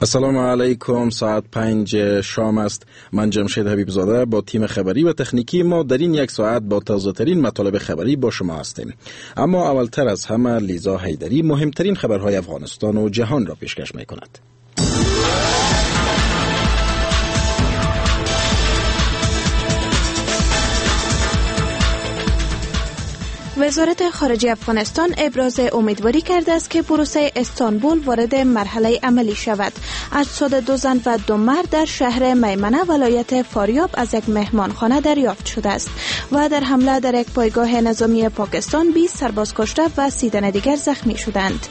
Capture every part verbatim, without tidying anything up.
السلام علیکم. ساعت پنج شام است. من جمشید حبیب زاده با تیم خبری و تکنیکی ما در این یک ساعت با تازه ترین مطالب خبری با شما هستیم. اما اولتر از همه لیزا حیدری مهمترین خبرهای افغانستان و جهان را پیشکش می کند. وزارت خارجه افغانستان ابراز امیدواری کرده است که پروسه استانبول وارد مرحله عملی شود. اجساد دو زن و دو مرد در شهر میمنه ولایت فاریاب از یک مهمانخانه دریافت شده است و در حمله در یک پایگاه نظامی پاکستان بیست سرباز کشته و سی تن دیگر زخمی شدند.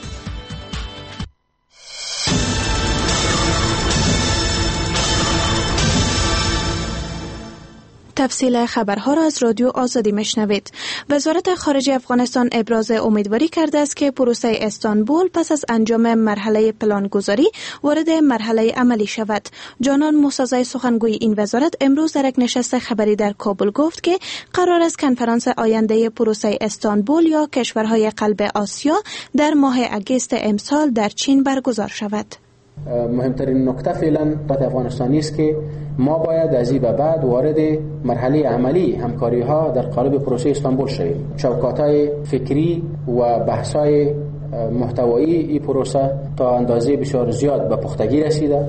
تفصیل خبرها را از رادیو آزادی میشنوید. وزارت خارجه افغانستان ابراز امیدواری کرده است که پروسه استانبول پس از انجام مرحله پلانگذاری وارد مرحله عملی شود. جانان موسزای سخنگوی این وزارت امروز در یک نشست خبری در کابل گفت که قرار است کنفرانس آینده پروسه استانبول یا کشورهای قلب آسیا در ماه اگست امسال در چین برگزار شود. مهمترین نکته فعلا برای افغانستانی است که ما باید از این به بعد وارد مرحله عملی همکاری ها در قالب پروسه استانبول شویم. چوکات‌های فکری و بحث‌های محتوایی این پروسه تا اندازه بسیار زیاد به پختگی رسیده.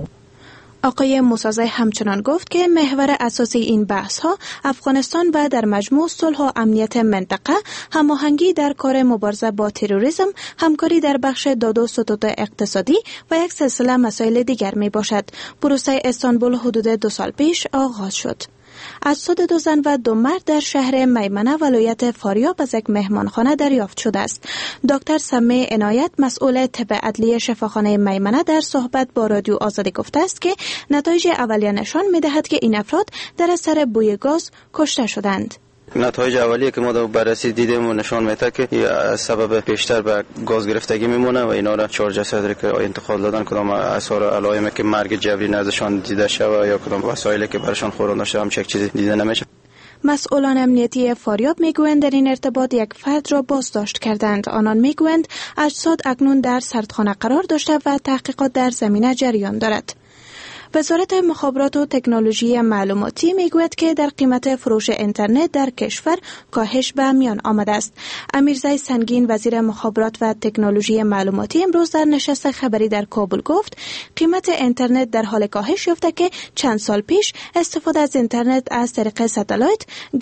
آقای موسزای همچنان گفت که محور اساسی این بحث ها افغانستان و در مجموع صلح و امنیت منطقه، هماهنگی در کار مبارزه با تروریسم، همکاری در بخش داد و ستد اقتصادی و یک سلسله مسائل دیگر می باشد. پروسه استانبول حدود دو سال پیش آغاز شد. اجساد دو زن و دو مرد در شهر میمنه ولایت فاریاب از یک مهمانخانه دریافت شده است. دکتر سمیع عنایت مسئول طب عدلی شفاخانه میمنه در صحبت با رادیو آزادی گفته است که نتایج اولیه نشان می‌دهد که این افراد در اثر بوی گاز کشته شدند. نتایج اولیه که ما در بررسی دیدیم و نشان میده که سبب بیشتر به گاز گرفتگی میمونه و اینا را چهار جسد که انتقال دادن کدام آثار علائمی که مرگ جبری نزدشان دیده شده یا کدام وسایلی که برشان خوراندن شده هم چک چیزی دیده نمیشه. مسئولان امنیتی فاریاب میگویند در این ارتباط یک فرد را بازداشت کردند. آنان میگویند اجساد اکنون در سردخانه قرار داشته و تحقیقات در زمینه جریان دارد. وزارت مخابرات و تکنولوژی معلوماتی میگوید که در قیمت فروش اینترنت در کشور کاهش به میان آمده است. امیرزای سنگین وزیر مخابرات و تکنولوژی معلوماتی امروز در نشست خبری در کابل گفت قیمت اینترنت در حال کاهش یافته که چند سال پیش استفاده از اینترنت از طریق ستلایت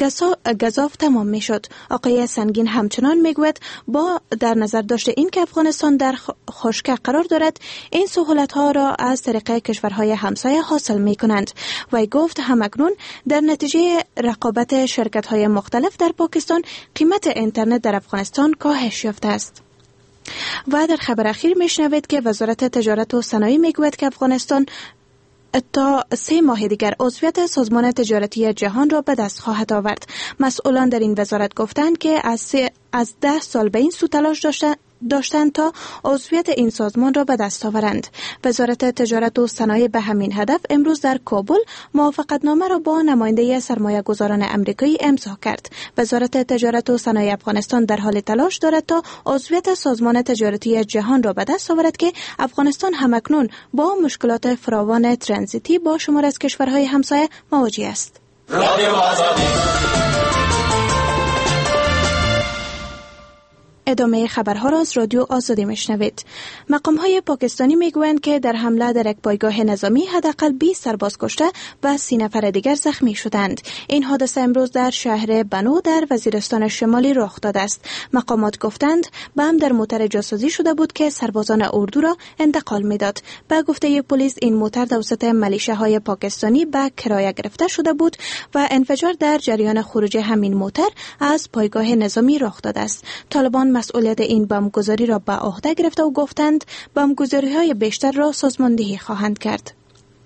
گزاف تمام میشد. آقای سنگین همچنان میگوید با در نظر داشته این که افغانستان در خشکی قرار دارد این سهولت ها را از طریق کشورهای همسایه حاصل می کنند. وی گفت همکنون در نتیجه رقابت شرکت های مختلف در پاکستان قیمت اینترنت در افغانستان کاهش یافته است. و در خبر اخیر می شنوید که وزارت تجارت و صنایع می گوید که افغانستان تا سه ماه دیگر عضویت سازمان تجارتی جهان را به دست خواهد آورد. مسئولان در این وزارت گفتند که از, از ده سال به این سو تلاش داشتند داشتند تا عضویت این سازمان را به دست آورند. وزارت تجارت و صنایع به همین هدف امروز در کابل موافقتنامه را با نماینده سرمایه گذاران امریکایی امضا کرد. وزارت تجارت و صنایع افغانستان در حال تلاش دارد تا عضویت سازمان تجارتی جهان را به دست آورد که افغانستان همکنون با مشکلات فراوان ترانزیتی با شمار از کشورهای همسایه مواجه است. ادامه خبرها را از رادیو آزادی میشنوید. مقام‌های پاکستانی میگویند که در حمله در یک پایگاه نظامی حداقل بیست سرباز کشته و سی نفر دیگر زخمی شدند. این حادثه امروز در شهر بنو در وزیرستان شمالی رخ داده است. مقامات گفتند بم در موتر جاسوسی شده بود که سربازان اردو را انتقال میداد. به گفته پلیس این موتر توسط ملیشه‌های پاکستانی به کرایه گرفته شده بود و انفجار در جریان خروج همین موتر از پایگاه نظامی رخ داده است. طالبان مسئولیت این بمبگذاری را به عهده گرفته و گفتند بمبگذاری‌های بیشتر را سازماندهی خواهند کرد.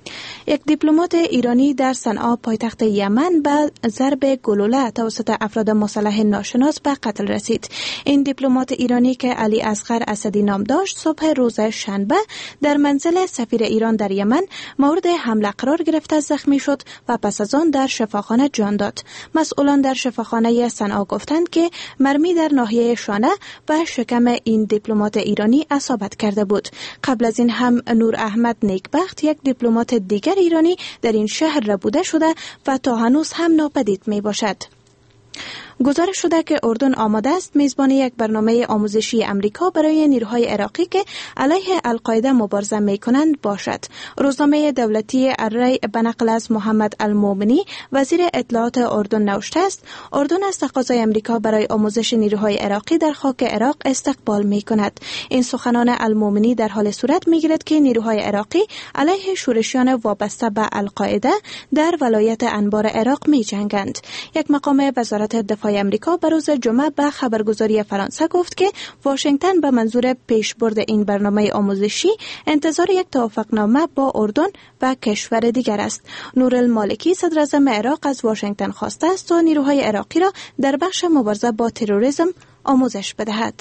یک دیپلمات ایرانی در صنعا پایتخت یمن به ضرب گلوله توسط افراد مسلح ناشناس به قتل رسید. این دیپلمات ایرانی که علی اصغر اسدی نام داشت صبح روز شنبه در منزل سفیر ایران در یمن مورد حمله قرار گرفته زخمی شد و پس از آن در شفاخانه جان داد. مسئولان در شفاخانه صنعا گفتند که مرمی در ناحیه شانه و شکم این دیپلمات ایرانی اصابت کرده بود. قبل از این هم نور احمد نیکبخت یک دیپلمات دیگر ایرانی در این شهر ربوده شده و تا هنوز هم ناپدید می باشد. گزارش شده که اردن آماده است میزبان یک برنامه آموزشی امریکا برای نیروهای عراقی که علیه القاعده مبارزه میکنند باشد. روزنامه دولتی الری به نقل از محمد المومنی وزیر اطلاعات اردن نوشته است اردن از تقاضای امریکا برای آموزش نیروهای عراقی در خاک عراق استقبال میکند. این سخنان المومنی در حال صورت میگیرد که نیروهای عراقی علیه شورشیان وابسته به القاعده در ولایت انبار عراق میجنگند. یک مقام وزارت دفاع امریکا به روز جمعه به خبرگزاری فرانسه گفت که واشنگتن به منظور پیشبرد این برنامه آموزشی انتظار یک توافقنامه با اردن و کشور دیگر است. نورالمالکی صدر اعظم عراق از واشنگتن خواسته است تا نیروهای عراقی را در بخش مبارزه با تروریسم آموزش بدهد.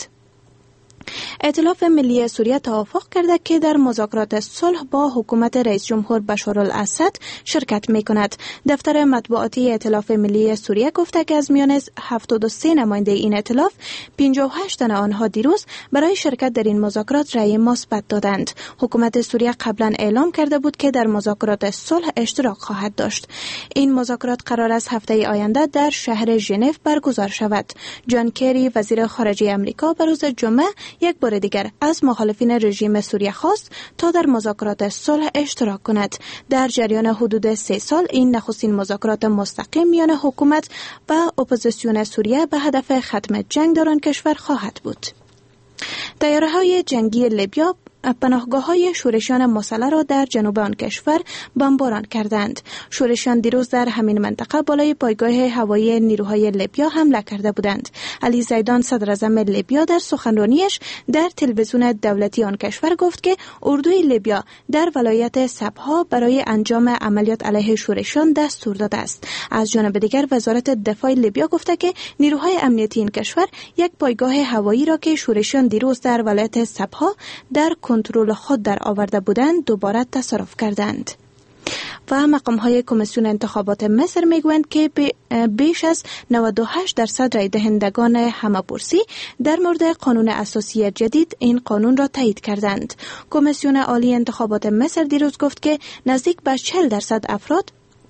ائتلاف ملی سوریه توافق کرده که در مذاکرات صلح با حکومت رئیس جمهور بشار الاسد شرکت می‌کند. دفتر مطبوعاتی ائتلاف ملی سوریه گفته که از میان هفتاد و سه نماینده این ائتلاف پنجاه و هشت تن آنها دیروز برای شرکت در این مذاکرات رأی مثبت دادند. حکومت سوریه قبلا اعلام کرده بود که در مذاکرات صلح اشتراک خواهد داشت. این مذاکرات قرار است هفته آینده در شهر ژنو برگزار شود. جان کری وزیر خارجه آمریکا به روز جمعه یک بار دیگر از مخالفین رژیم سوریه خواست تا در مذاکرات صلح اشتراک کند. در جریان حدود سه سال این نخستین مذاکرات مستقیم میان حکومت و اپوزیسیون سوریه به هدف ختم جنگ در آن کشور خواهد بود. طیاره‌های جنگی لیبیا پناهگاه‌های شورشیان مسلح را در جنوب آن کشور بمباران کردند. شورشیان دیروز در همین منطقه بالای پایگاه هوایی نیروهای لیبیا حمله کرده بودند. علی زیدان صدر اعظم لیبیا در سخنرانیش در تلویزیون دولتی آن کشور گفت که اردوی لیبیا در ولایت سبها برای انجام عملیات علیه شورشیان دستور داده است. از جانب دیگر وزارت دفاع لیبیا گفته که نیروهای امنیتی این کشور یک پایگاه هوایی را که شورشیان دیروز در ولایت سبها در کنترل خود در آورده بودند دوباره تصرف کردند. و مقام‌های کمیسیون انتخابات مصر میگویند که بیش از نود و هشت درصد رای دهندگان همه‌پرسی در مورد قانون اساسی جدید این قانون را تایید کردند. کمیسیون عالی انتخابات مصر دیروز گفت که نزدیک به چهل درصد افراد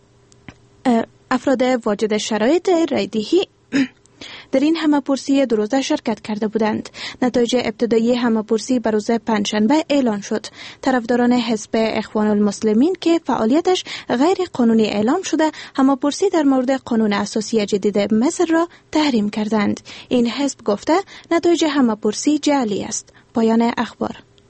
افراد واجد شرایط رایدهی در این همه‌پرسی دو روزه شرکت کرده بودند. نتایج ابتدایی همه‌پرسی بر روز پنجشنبه اعلان شد. طرفداران حزب اخوان المسلمین که فعالیتش غیر قانونی اعلام شده، همه‌پرسی در مورد قانون اساسی جدید مصر را تحریم کردند. این حزب گفته نتایج همه‌پرسی جعلی است. پایان اخبار.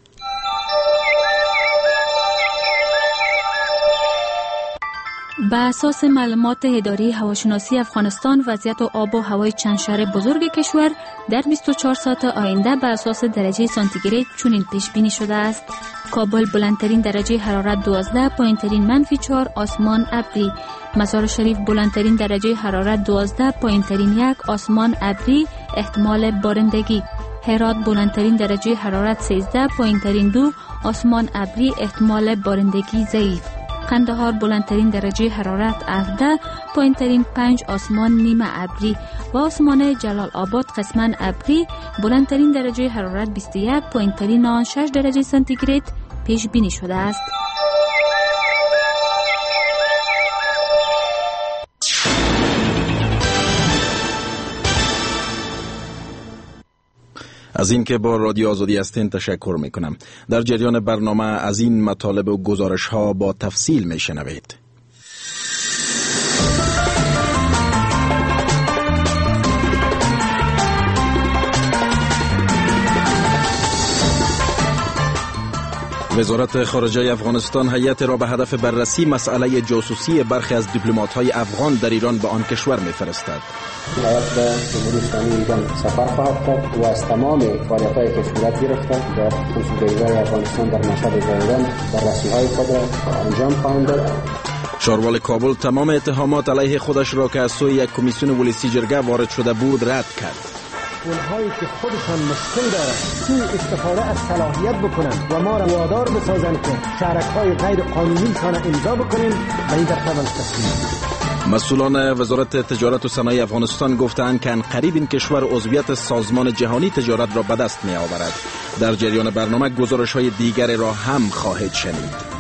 به اساس معلومات اداره هواشناسی افغانستان، وضعیت آب و هوای چند شهر بزرگ کشور در بیست و چهار ساعت آینده به اساس درجه سانتیگراد چنین پیش بینی شده است: کابل بلندترین درجه حرارت دوازده، پایینترین منفی چهار، آسمان ابری. مزار شریف بلندترین درجه حرارت دوازده، پایینترین یک، آسمان ابری، احتمال بارندگی. هرات بلندترین درجه حرارت سیزده، پایینترین دو، آسمان ابری، احتمال بارندگی ضعیف. قندهار بلندترین درجه حرارت هفده، پایینترین پنج، آسمان نیمه ابری. و آسمان جلال آباد قسما ابری، بلندترین درجه حرارت بیست و یک، پایینترین آن شش درجه سانتیگراد پیش بینی شده است. از این که با رادیو آزادی هستین تشکر می کنم. در جریان برنامه از این مطالب و گزارش ها با تفصیل می شنوید. وزارت خارجه افغانستان هیئت را به هدف بررسی مسئله جاسوسی برخی از دیپلمات‌های افغان در ایران به آن کشور می‌فرستد. هیئت به جمهوری اسلامی ایران سفر خواهد کرد و از تمام فعالیت‌هایی که صورت گرفته در کنسولگری‌های افغانستان در مشهد و زایدان بررسی‌های خود را انجام خواهند داد. شاروال کابل تمام اتهامات علیه خودش را که از سوی یک کمیسیون ولسی جرگه وارد شده بود رد کرد. اونهایی که خودشان مشکل دارند سوء استفاده از صلاحیت بکنند و ما را وادار بسازند که شرکای غیر قانونی شان امضا بکنیم و این در طبع تسلیم. مسئولان وزارت تجارت و صنایع افغانستان گفتند که عنقریب این کشور عضویت سازمان جهانی تجارت را به دست می آورد. در جریان برنامه گزارش‌های دیگر را هم خواهید شنید.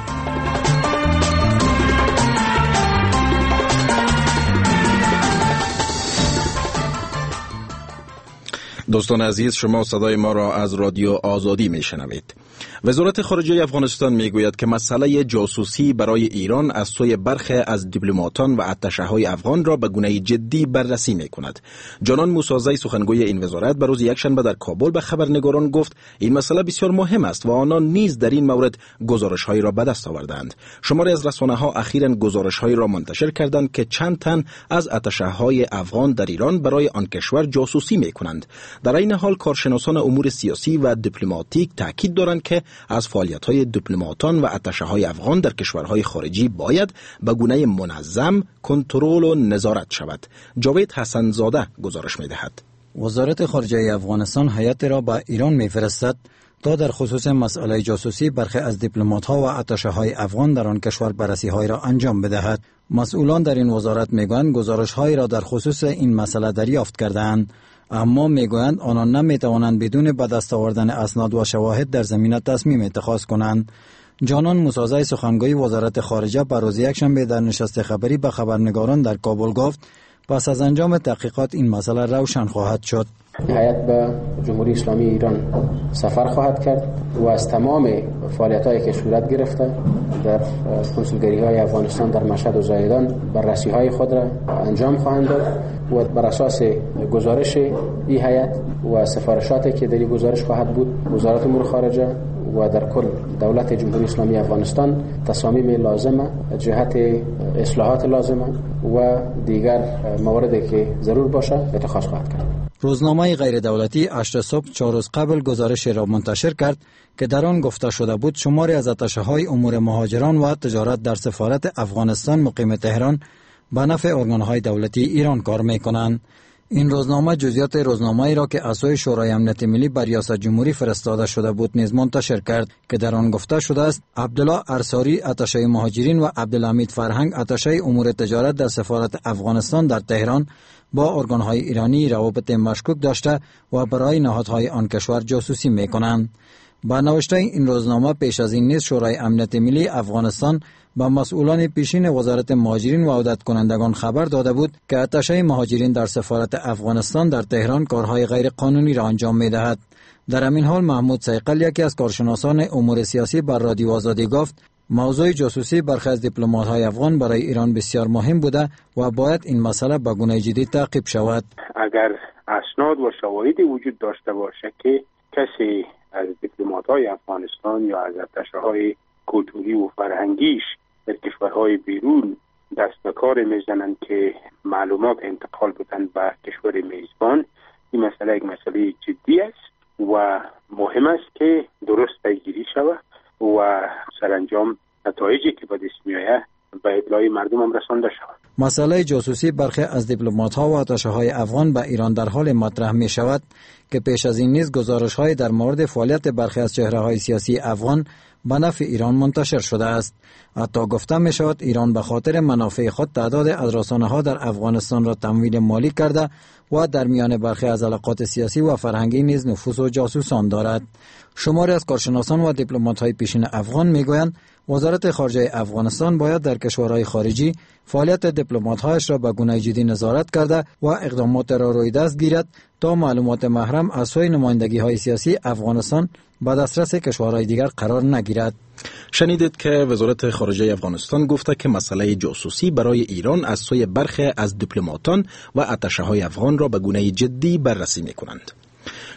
دوستان عزیز، شما صدای ما را از رادیو آزادی می شنوید. وزارت خارجه افغانستان می گوید که مسئله جاسوسی برای ایران از سوی برخی از دیپلماتان و اتشه‌های افغان را به گونه جدی بررسی می کند. جانان موسازی سخنگوی این وزارت به روز یکشنبه در کابل به خبرنگاران گفت این مسئله بسیار مهم است و آنان نیز در این مورد گزارش‌هایی را به دست آوردند. شماری از رسانه‌ها اخیراً گزارش‌هایی را منتشر کردند که چند تن از اتشه‌های افغان در ایران برای آن کشور جاسوسی می کنند. در این حال کارشناسان امور سیاسی و دیپلماتیک تاکید دارند که از فعالیت‌های دیپلماتان و اتشه‌های افغان در کشورهای خارجی باید به گونه منظم کنترل و نظارت شود. جاوید حسن زاده گزارش می‌دهد. وزارت خارجه افغانستان هیئت را به ایران می‌فرستد تا در خصوص مسئله جاسوسی برخی از دیپلمات‌ها و اتشه‌های افغان در آن کشور بررسی‌های را انجام بدهد. مسئولان در این وزارت می‌گویند گزارش‌هایی را در خصوص این مسئله دریافت کرده‌اند، اما میگویند آنان نمیتوانند بدون به دست آوردن اسناد و شواهد در زمینه تصمیم اتخاذ کنند. جانان موسازی سخنگوی وزارت خارجه بر روز یکشنبه در نشست خبری به خبرنگاران در کابل گفت پس از انجام تحقیقات این مسئله روشن خواهد شد. هیئت به جمهوری اسلامی ایران سفر خواهد کرد و از تمام فعالیت‌هایی که صورت گرفته در کنسولگری‌های افغانستان در مشهد و زایدان بررسی‌های خود را انجام خواهند داد و بر اساس گزارش این هیئت و سفارشاتی که در این گزارش خواهد بود، وزارت امور خارجه و در کل دولت جمهوری اسلامی افغانستان تصامیم لازمه جهت اصلاحات لازمه و دیگر مواردی که ضرور باشه اتخاذ خواهد کرد. روزنامه غیر دولتی اشت صبح چهار روز قبل گزارش را منتشر کرد که در آن گفته شده بود شماری از اتشه‌های امور مهاجران و تجارت در سفارت افغانستان مقیم تهران به نفع ارگان‌های دولتی ایران کار می‌کنند. این روزنامه جزئیات روزنامه‌ای را که از سوی شورای امنیت ملی بر ریاست جمهوری فرستاده شده بود نیز منتشر کرد که در آن گفته شده است عبدالله ارساری اتشه مهاجرین و عبدالحمید فرهنگ اتشه امور تجارت در سفارت افغانستان در تهران با ارگان‌های ایرانی روابط مشکوک داشته و برای نهادهای آن کشور جاسوسی می‌کنند. با نوشته این روزنامه پیش از این نیز شورای امنیت ملی افغانستان با مسئولان پیشین وزارت مهاجرین و عودت کنندگان خبر داده بود که اتشه مهاجرین در سفارت افغانستان در تهران کارهای غیر قانونی را انجام می‌دهد. در همین حال محمود سیقل یکی از کارشناسان امور سیاسی بر رادیو آزادی گفت موضوع جاسوسی برخی از دیپلمات‌های افغان برای ایران بسیار مهم بوده و باید این مسئله به گونه جدی تعقیب شود. اگر اسناد و شواهدی وجود داشته باشه که کسی از دیپلمات‌های افغانستان یا از اتشه‌های کلتوری و فرهنگیش در کشورهای بیرون دست به کار میزنند که معلومات انتقال بدن به کشور میزبان، این مسئله یک مسئله جدی است و مهم است که درست پیگیری شود و سرانجام نتایجی که به دست میآید به اطلاع مردم هم رسانده شود. مسئله جاسوسی برخی از دیپلمات‌ها و اتشه‌های افغان به ایران در حال مطرح می شود که پیش از این نیز گزارش‌های در مورد فعالیت برخی از چهره‌های سیاسی افغان به نفع ایران منتشر شده است. حتی گفته می شود ایران به خاطر منافع خود تعداد از رسانه‌ها در افغانستان را تمویل مالی کرده و در میان برخی از علاقات سیاسی و فرهنگی نیز نفوذ و جاسوسان دارد. شماری از کارشناسان و دیپلمات‌های پیشین افغان میگویند وزارت خارجه افغانستان باید در کشورهای خارجی فعالیت دیپلمات‌هایش را به گونه جدی نظارت کرده و اقدامات را روی دست گیرد تا معلومات محرم از سوی نمایندگی‌های سیاسی افغانستان به دسترس کشورهای دیگر قرار نگیرد. شنیدید که وزارت خارجه افغانستان گفته که مسئله جاسوسی برای ایران از سوی برخی از دیپلماتان و اتشه‌های افغان را به گونه جدی بررسی می‌کنند.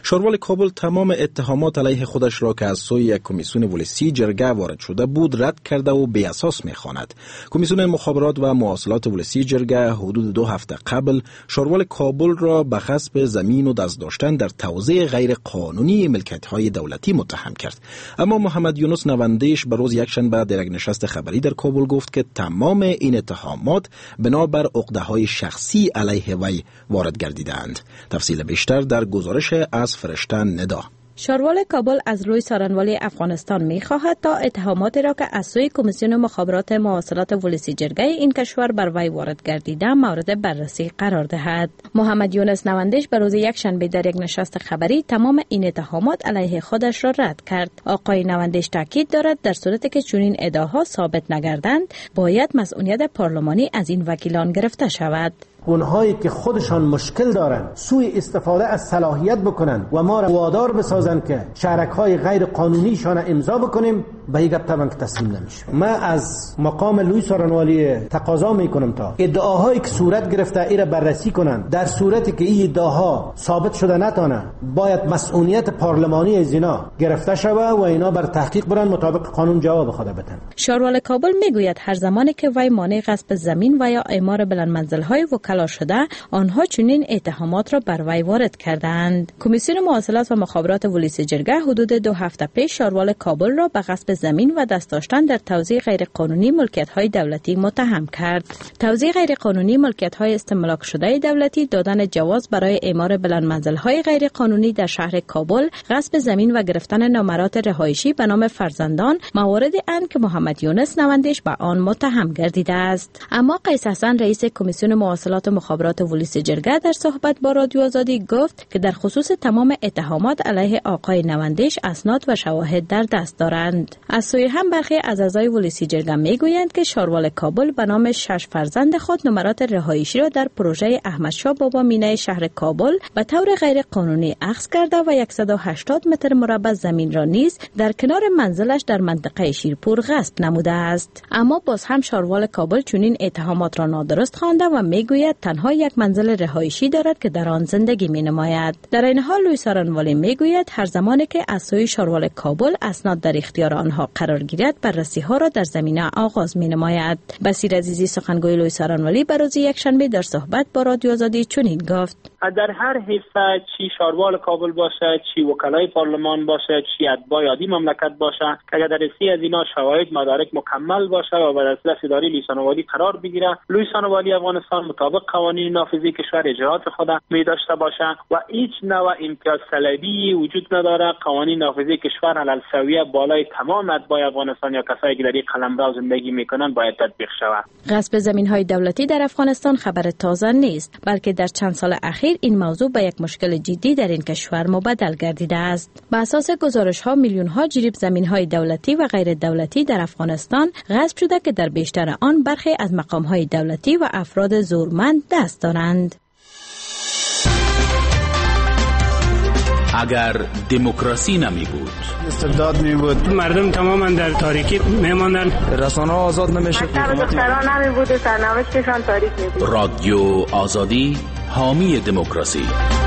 شاروال کابل تمام اتهامات علیه خودش را که از سوی یک کمیسیون ولسی جرگه وارد شده بود رد کرده و بی اساس می‌خواند. کمیسیون مخابرات و مواصلات ولسی جرگه حدود دو هفته قبل شاروال کابل را به غصب زمین و دست داشتن در توزیع غیر قانونی ملکیت‌های دولتی متهم کرد. اما محمد یونس نوندیش به روز یکشنبه در یک نشست خبری در کابل گفت که تمام این اتهامات بنابر عقده‌های شخصی علیه وی وارد گردیدند. تفصیل بیشتر در گزارش از فرشته ندا. شاروال کابل از روی سارنوالی افغانستان می خواهد تا اتهاماتی را که از سوی کمیسیون مخابرات مواصلات ولسی جرگه این کشور بر وی وارد گردیده مورد بررسی قرار دهد. محمد یونس نوندیش به روز یکشنبه در یک نشست خبری تمام این اتهامات علیه خودش را رد کرد. آقای نوندیش تاکید دارد در صورتی که چنین ادعاها ثابت نگردند باید مسئولیت پارلمانی از این وکیلان گرفته شود. اونهایی که خودشان مشکل دارن سوء استفاده از صلاحیت بکنن و ما را وادار بسازن که شرکای غیر قانونیشان امضا بکنیم به یک طبعا تسلیم نمیشم. من از مقام لوی سارنوالی تقاضا میکنم تا ادعاهایی که صورت گرفته ایره بررسی کنن. در صورتی که این ادعاها ثابت شده نتانه باید مسئولیت پارلمانی از اینا گرفته شود و اینا بر تحقیق برن مطابق قانون جواب خود بدن. شاروال کابل میگوید هر زمانی که وی مانع غصب زمین و یا اعمار بلند منزل‌های وکلا شده آنها چنین اتهامات را بر وی وارد کردند. کمیسیون مواصلات و مخابرات ولسی جرگه حدود دو هفته پیش شاروال کابل را به غصب زمین و دست داشتن در توزیع غیرقانونی ملکیت‌های دولتی متهم کرد. توزیع غیرقانونی ملکیت‌های استملاک شده دولتی، دادن جواز برای اعمار بلند منزل‌های غیرقانونی در شهر کابل، غصب زمین و گرفتن نامرات رهایشی به نام فرزندان مواردی اند که محمد یونس نوندیش به آن متهم گردیده است. اما قیس حسن رئیس کمیسیون مواصلات و مخابرات ولسی جرگه در صحبت با رادیو آزادی گفت که در خصوص تمام اتهامات علیه آقای نوندیش اسناد و شواهد در دست دارند. از سوی هم برخی از اعضای ولسی جرگه میگویند که شاروال کابل به نام شش فرزند خود نمرات رهایشی را در پروژه احمدشاه بابا مینه شهر کابل به طور غیر قانونی اخذ کرده و صد و هشتاد متر مربع زمین را نیز در کنار منزلش در منطقه شیرپور غصب نموده است. اما باز هم شاروال کابل چنین اتهامات را نادرست خوانده و میگوید تنها یک منزل رهایشی دارد که در آن زندگی می‌نماید. در این حال لوی سارنوالی میگوید هر زمانی که از سوی شاروال کابل اسناد در اختیار آنها قرار گیرد بررسی‌ها را در زمینه آغاز می‌نماید. بصیر عزیزی سخنگوی لوی سارنوالی به روز یکشنبه در صحبت با رادیو آزادی چنین گفت: در هر حیث چی شاروال کابل باشه، چی وکلای پارلمان باشه، چی اتباع عادی مملکت باشه، اگر در رسی از اینا شواهد مدارک مکمل باشه و بر اساس اداره لوی سارنوالی قرار بگیره، لوی سارنوالی افغانستان مطابق قوانین نافذی کشور اجرات خود می داشته باشه و هیچ نوع امتیاز طلبی وجود نداره. قوانین نافذی کشور علل سویه بالای تمام اتباع افغانستان یا کسایی که در این قلمرو زندگی میکنن باید تطبیق شود. غصب زمین‌های دولتی در افغانستان خبر تازه نیست، بلکه در چند سال اخیر این موضوع به یک مشکل جدی در این کشور مبدل گردیده است. بر اساس گزارش‌ها میلیون‌ها جریب زمین‌های دولتی و غیر دولتی در افغانستان غصب شده که در بیشتر آن برخی از مقام‌های دولتی و افراد زورمند دست دارند. اگر دموکراسی نمی بود، استبداد می بود، مردم تماما در تاریکی می ماندن، رسانه ها آزاد نمیشه، دختران نمی بود، سرنوشتشان تاریک می بود. رادیو آزادی حامی دموکراسی.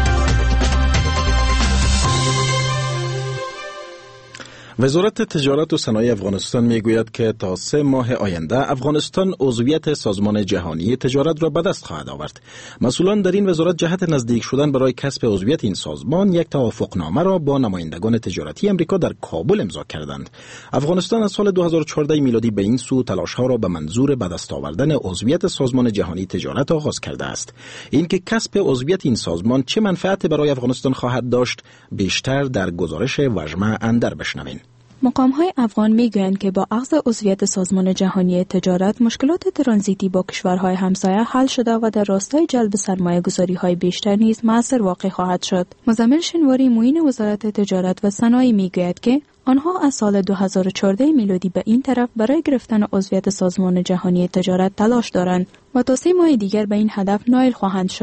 وزارت تجارت و صنایع افغانستان میگوید که تا سه ماه آینده افغانستان عضویت سازمان جهانی تجارت را به دست خواهد آورد. مسئولان در این وزارت جهت نزدیک شدن برای کسب عضویت این سازمان یک توافقنامه را با نمایندگان تجارتی امریکا در کابل امضا کردند. افغانستان از سال دو هزار و چهارده میلادی به این سو تلاش‌ها را به منظور به دست آوردن عضویت سازمان جهانی تجارت آغاز کرده است. اینکه کسب عضویت این سازمان چه منفعتی برای افغانستان خواهد داشت، بیشتر در گزارش وژمه اندر بشنوین. مقام‌های افغان می‌گویند که با اخذ عضویت سازمان جهانی تجارت مشکلات ترانزیتی با کشورهای همسایه حل شده و در راستای جلب سرمایه‌گذاری‌های بیشتر نیز مؤثر واقع خواهد شد. مزمل شنواری معین وزارت تجارت و صنایع می‌گوید که آنها از سال دو هزار و چهارده میلادی به این طرف برای گرفتن عضویت سازمان جهانی تجارت تلاش دارند و تا سه ماه دیگر به این هدف نائل خواهند شد.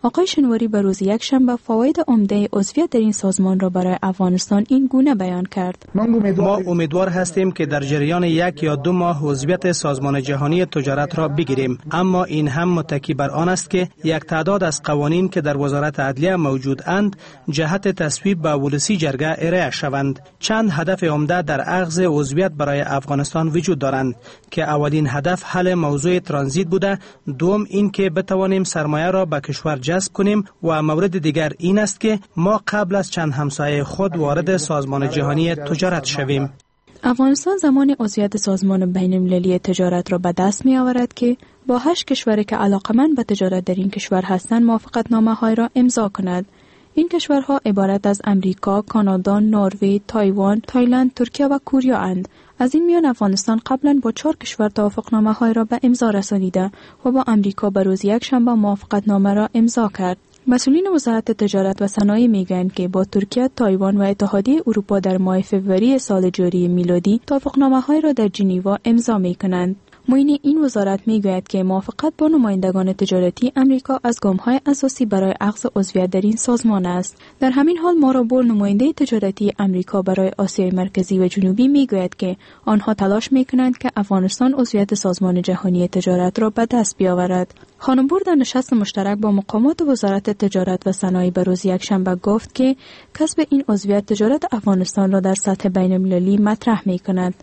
آقای شنواری به روز یک شنبه فواید عمده عضویت در این سازمان را برای افغانستان این گونه بیان کرد: ما امیدوار هستیم که در جریان یک یا دو ماه عضویت سازمان جهانی تجارت را بگیریم، اما این هم متکی بر آن است که یک تعداد از قوانین که در وزارت عدلیه موجود اند جهت تصویب به ولسی جرگه ارائه شوند. چند هدف عمده در اخذ عضویت برای افغانستان وجود دارند که اولین هدف حل موضوع ترانزیت بوده، دوم این که بتوانیم سرمایه را به کشور جذب کنیم و مورد دیگر این است که ما قبل از چند همسایه خود وارد سازمان جهانی تجارت شویم. افغانستان زمان عضویت سازمان بین المللی تجارت را به دست می آورد که با هشت کشوری که علاقمند به تجارت در این کشور هستند موافقتنامه های را امضا کند. این کشورها عبارت از امریکا، کانادا، نروژ، تایوان، تایلند، ترکیه و کره اند. از این میان افغانستان قبلا با چهار کشور توافقنامه های را به امضا رسانیده و با امریکا به روز یک شنبه موافقتنامه را امضا کرد. مسئولین وزارت تجارت و صنایع میگویند که با ترکیه، تایوان و اتحادیه اروپا در ماه فوریه سال جاری میلادی توافقنامه‌های را در ژنو امضا می‌کنند. معین این وزارت میگوید که موافقت با نمایندگان تجارتی امریکا از گام‌های اساسی برای اخذ عضویت در این سازمان است. در همین حال مارابول، نماینده تجارتی امریکا برای آسیای مرکزی و جنوبی میگوید که آنها تلاش میکنند که افغانستان عضویت سازمان جهانی تجارت را به دست بیاورد. خانم بور در نشست مشترک با مقامات وزارت تجارت و صنایع به روز یکشنبه گفت که کسب این عضویت تجارت افغانستان را در سطح بین‌المللی مطرح می‌کند.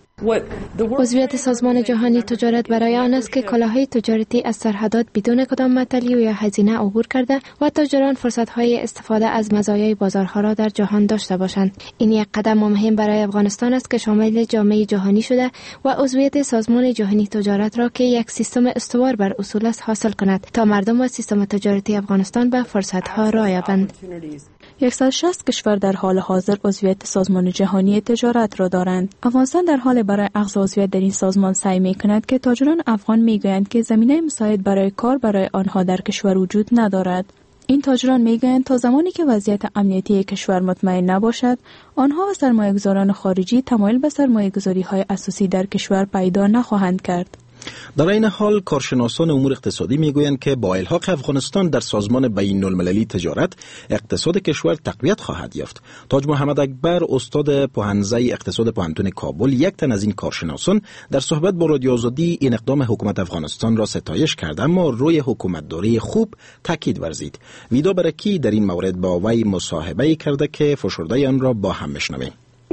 عضویت سازمان جهانی تجارت برای آن است که کالاهای تجارتی از سرحدات بدون کدام معطلی یا هزینه عبور کرده و تاجران فرصت‌های استفاده از مزایای بازارها را در جهان داشته باشند. این یک قدم مهم برای افغانستان است که شامل جامعه جهانی شده و عضویت سازمان جهانی تجارت را که یک سیستم استوار بر اصول است حاصل کند تا مردم و سیستم تجارتی افغانستان به فرصت‌ها راه یابند. صد و شصت کشور در حال حاضر عضویت سازمان جهانی تجارت را دارند. افغانستان در حال برای اخذ عضویت در این سازمان سعی می‌کند که تاجران افغان می‌گویند که زمینه مساعد برای کار برای آنها در کشور وجود ندارد. این تاجران می‌گویند تا زمانی که وضعیت امنیتی کشور مطمئن نباشد، آنها و سرمایه‌گذاران خارجی تمایل به سرمایه‌گذاری‌های اساسی در کشور پیدا نخواهند کرد. در این حال کارشناسان امور اقتصادی میگویند که با الحاق افغانستان در سازمان بین المللی تجارت اقتصاد کشور تقویت خواهد یافت. تاج محمد اکبر، استاد پوهنزه اقتصاد پوهنتون کابل، یک تن از این کارشناسان در صحبت با رادیو آزادی این اقدام حکومت افغانستان را ستایش کرد، اما روی حکومتداری خوب تاکید ورزید. ویدا برکی در این مورد با وی مصاحبه کرده که فشرده آن را با هم بشنویم.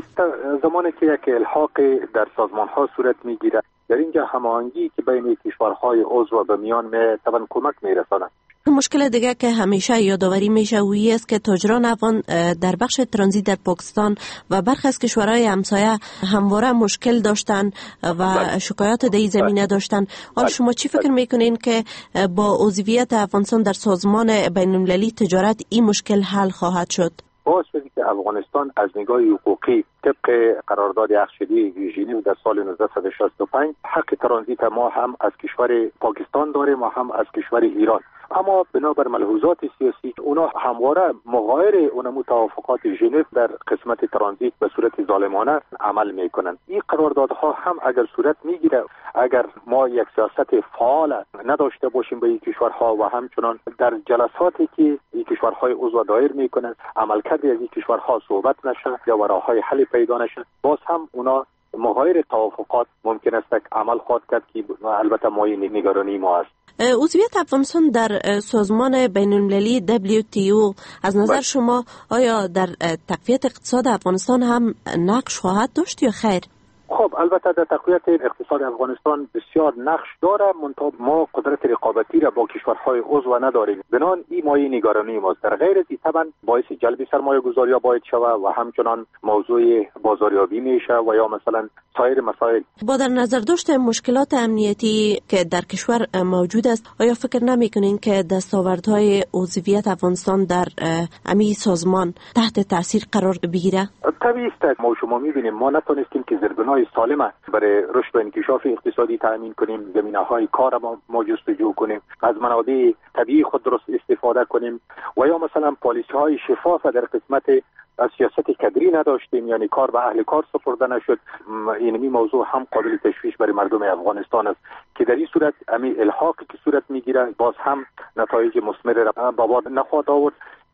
زمانی که یک الحاق در سازمان ها صورت میگیرد، در اینجا هماهنگی که بین کشورهای عضو به میان میتوان کمک میرساند. مشکل دیگه که همیشه یادآوری میشه وی است که تاجران افغان در بخش ترانزیت در پاکستان و برخی از کشورهای همسایه همواره مشکل داشتن و شکایات در این زمینه داشتن. حالا شما چی فکر میکنین که با عضویت افغانستان در سازمان بین المللی تجارت این مشکل حل خواهد شد؟ باعث شده که افغانستان از نگاه حقوقی طبق قرارداد عقدشده ژنو در سال نوزده شصت و پنج حق ترانزیت ما هم از کشور پاکستان داریم و هم از کشور ایران، اما بنابر ملحوظات سیاسی اونا همواره مغایر اونمو توافقات ژنو در قسمت ترانزیت به صورت ظالمانه عمل میکنند. این قراردادها هم اگر صورت میگیره، اگر ما یک سیاست فعال نداشته باشیم به این کشورها و همچنان در جلساتی که این کشورهای عضو دایر میکنند عملکرد از این کشورها صحبت نشه یا راههای حل پیدا نشه، باز هم اونا مغایر توافقات ممکن است عمل خواهد کرد که البته ما نگرانی ما است. عضویت افغانستان در سازمان بین المللی دبلیو تی او از نظر شما آیا در تقویت اقتصاد افغانستان هم نقش خواهد داشت یا خیر؟ خب البته در تقویت اقتصاد افغانستان بسیار نقش داره، منتها ما قدرت رقابتی را با کشورهای عضو نداریم، بنان این مایه نگرانی ماست. در غیر از این طبعا باعث جلب سرمایه گذاری باید شود و همچنان موضوع بازاریابی میشه و یا مثلا سایر مسائل. با در نظر داشتن مشکلات امنیتی که در کشور موجود است، آیا فکر نمیکنین که دستاوردهای عضویت افغانستان در امی سازمان تحت تاثیر قرار بگیره؟ طبیعی است. ما شما میبینیم ما نتونستیم که زیربنای سالم برای رشد و انکشاف اقتصادی تامین کنیم، زمینه‌های کار ما, ما جستجو کنیم، از منابع طبیعی خود درست استفاده کنیم و یا مثلا پالیسی‌های شفاف در قسمت از سیاست کدری نداشتیم، یعنی کار به اهل کار سپرده نشد. اینمی موضوع هم قابل تشویش برای مردم افغانستان است که در این صورت امی الحاقی که صورت میگیره باز هم نتایج مثمر را به باد نخواهد آورد.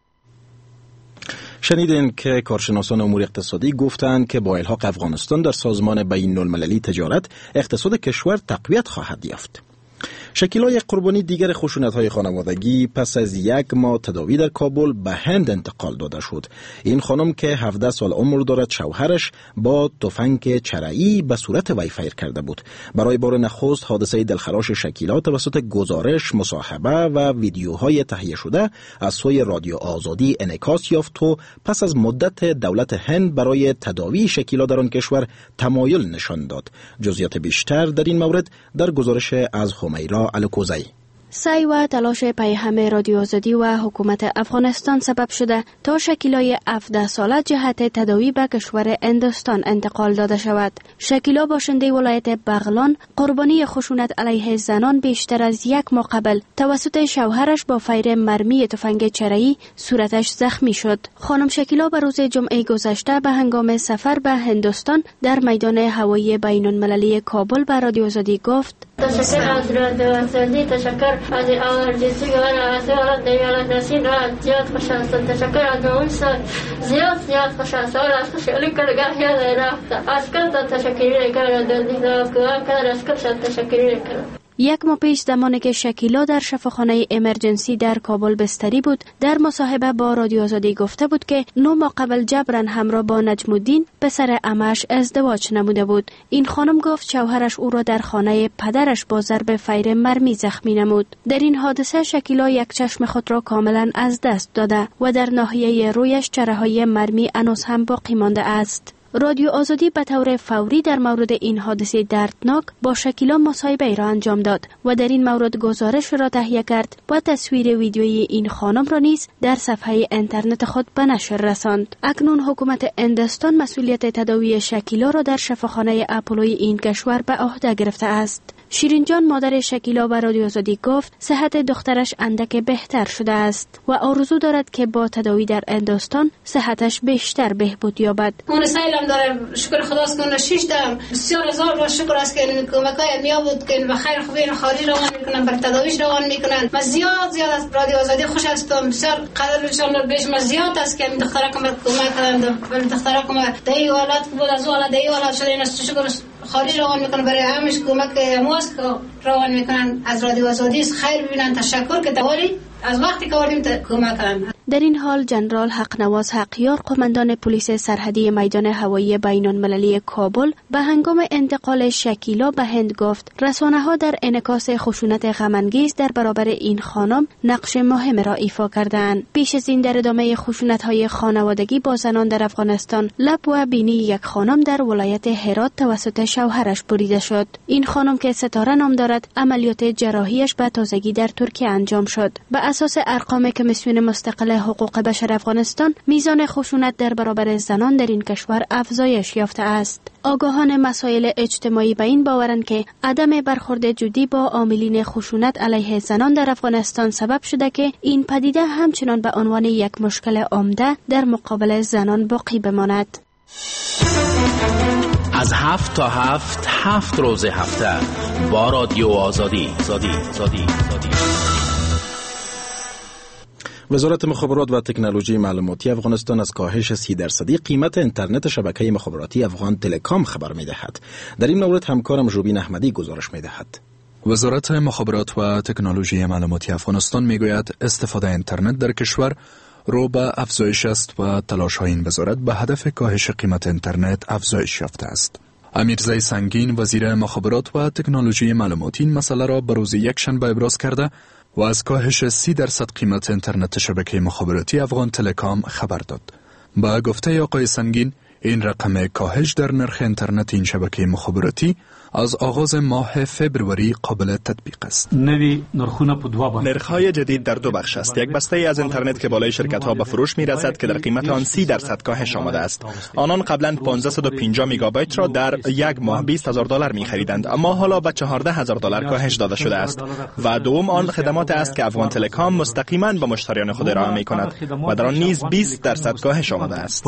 شنیدین که کارشناسان امور اقتصادی گفتند که با الحاق افغانستان در سازمان بین المللی تجارت اقتصاد کشور تقویت خواهد یافت. شکیلای قربانی دیگر خشونت‌های خانوادگی پس از یک ماه تداوی در کابل به هند انتقال داده شد. این خانم که هفده سال عمر دارد شوهرش با تفنگ چرایی به صورت وی فیر کرده بود. برای بار نخست حادثه دلخراش شکیلا توسط گزارش، مصاحبه و ویدیوهای تهیه شده از سوی رادیو آزادی انعکاس یافت و پس از مدت دولت هند برای تداوی شکیلا در آن کشور تمایل نشان داد. جزئیات بیشتر در این مورد در گزارش از همیرا الکوزی. سعی و تلاش پیهم رادیو آزادی و حکومت افغانستان سبب شده تا شکیلای هفده ساله جهت تداوی به کشور هندوستان انتقال داده شود. شکیلا باشنده ولایت بغلان قربانی خشونت علیه زنان بیشتر از یک ماه قبل توسط شوهرش با فیر مرمی تفنگ چرایی صورتش زخمی شد. خانم شکیلا به روز جمعه گذشته به هنگام سفر به هندوستان در میدان هوایی بین المللی کابل به رادیو آزادی گفت: تشکر از رادیو آزادی، تشکر از آرژیسی و از دیالت نسین را زیاد خوش هستم. تشکر از اون سال زیاد زیاد خوش هستم. از خوشحالی کرگاه یاد رفت. از کل تشکری کرد دیدم که از کل تشکری کرد. یک ماه پیش زمانی که شکیلا در شفاخانه امرجنسی در کابل بستری بود، در مصاحبه با رادیو آزادی گفته بود که نه ماه قبل جبران همراه با نجم الدین پسر عمش ازدواج نموده بود. این خانم گفت شوهرش او را در خانه پدرش با ضرب فیر مرمی زخمی نمود. در این حادثه شکیلا یک چشم خود را کاملا از دست داده و در ناحیه رویش چره‌های مرمی هنوز هم باقی مانده است. رادیو آزادی به طور فوری در مورد این حادثه دردناک با شکیلا مصاحبه را انجام داد و در این مورد گزارش را تهیه کرد و تصویر ویدیویی این خانم را نیز در صفحه اینترنت خود به نشر رساند. اکنون حکومت هندوستان مسئولیت تداوی شکیلا را در شفاخانه اپولوی این کشور به عهده گرفته است. شیرین جان مادر شکیلا به رادیو آزادی گفت صحت دخترش اندک بهتر شده است و آرزو دارد که با تداوی در هندوستان صحتش بیشتر بهبود یابد. اون سایلم داره، شکر خداست که اون شش دم بسیار هزار بار شکر است که این کمکای میا بود که به خیر خوبی خارج روان میکنن، بر تداویش روان میکنن. من زیاد زیاد از رادیو آزادی خوش هستم. بسیار قدرشان بیش من زیاد است که این دخترا کمک کمک کردن. دخترا کمک دایی حالت بود از حالا دایی حالت شده. این شکر خارج روان میکنن، برای همش کمک ماست که روان میکنن. از رادیو آزادی خیر ببینن. تشکر که دواری از وقتی که آوردیم کمک کردن. در این حال جنرال حقنواز حقیار قماندان پلیس سرحدی میدان هوایی بین المللی کابل به هنگام انتقال شکیلا به هند گفت رسانه‌ها در انعکاس خشونت غم‌انگیز در برابر این خانم نقش مهم را ایفا کردند. پیش از این در ادامه خشونت‌های خانوادگی با زنان در افغانستان لب و بینی یک خانم در ولایت هرات توسط شوهرش بریده شد. این خانم که ستاره نام دارد عملیات جراحیش به تازگی در ترکیه انجام شد. به اساس ارقام کمیسیون مستقل حقوق بشر افغانستان میزان خشونت در برابر زنان در این کشور افزایش یافته است. آگاهان مسائل اجتماعی به این باورند که عدم برخورد جدی با عاملین خشونت علیه زنان در افغانستان سبب شده که این پدیده همچنان به عنوان یک مشکل عمده در مقابل زنان باقی بماند. از هفت تا هفت هفت روز هفته با رادیو آزادی آزادی آزادی آزادی. وزارت مخابرات و تکنولوژی معلوماتی افغانستان از کاهش سی درصدی قیمت اینترنت شبکه مخابراتی افغان تلکام خبر می‌دهد. در این مورد همکارم ژوبین احمدی گزارش می‌دهد. وزارت مخابرات و تکنولوژی معلوماتی افغانستان میگوید استفاده اینترنت در کشور رو به افزایش است و تلاش‌های این وزارت به هدف کاهش قیمت اینترنت افزایش یافته است. امیرزی سنگین وزیر مخابرات و تکنولوژی معلوماتی این مسئله را به روز یکشنبه ابراز کرده و از کاهش سی درصد قیمت اینترنت شبکه مخابراتی افغان تلکام خبر داد. با گفته آقای سنگین این رقم کاهش در نرخ اینترنت این شبکه مخابراتی از آغاز ماه فبروری قابل تطبیق است. نرخ‌های جدید در دو بخش است. یک بسته از اینترنت که بالای شرکت‌ها به فروش می‌رسد که در قیمت آن سی درصد کاهش آمده است. آنان قبلا پانصد و پنجاه مگابایت را در یک ماه بیست هزار دلار می‌خریدند، اما حالا به چهارده هزار دلار کاهش داده شده است. و دوم آن خدمات است که افغان تلکام مستقیما به مشتریان خود ارائه می‌کند و در آن نیز بیست درصد کاهش آمده است.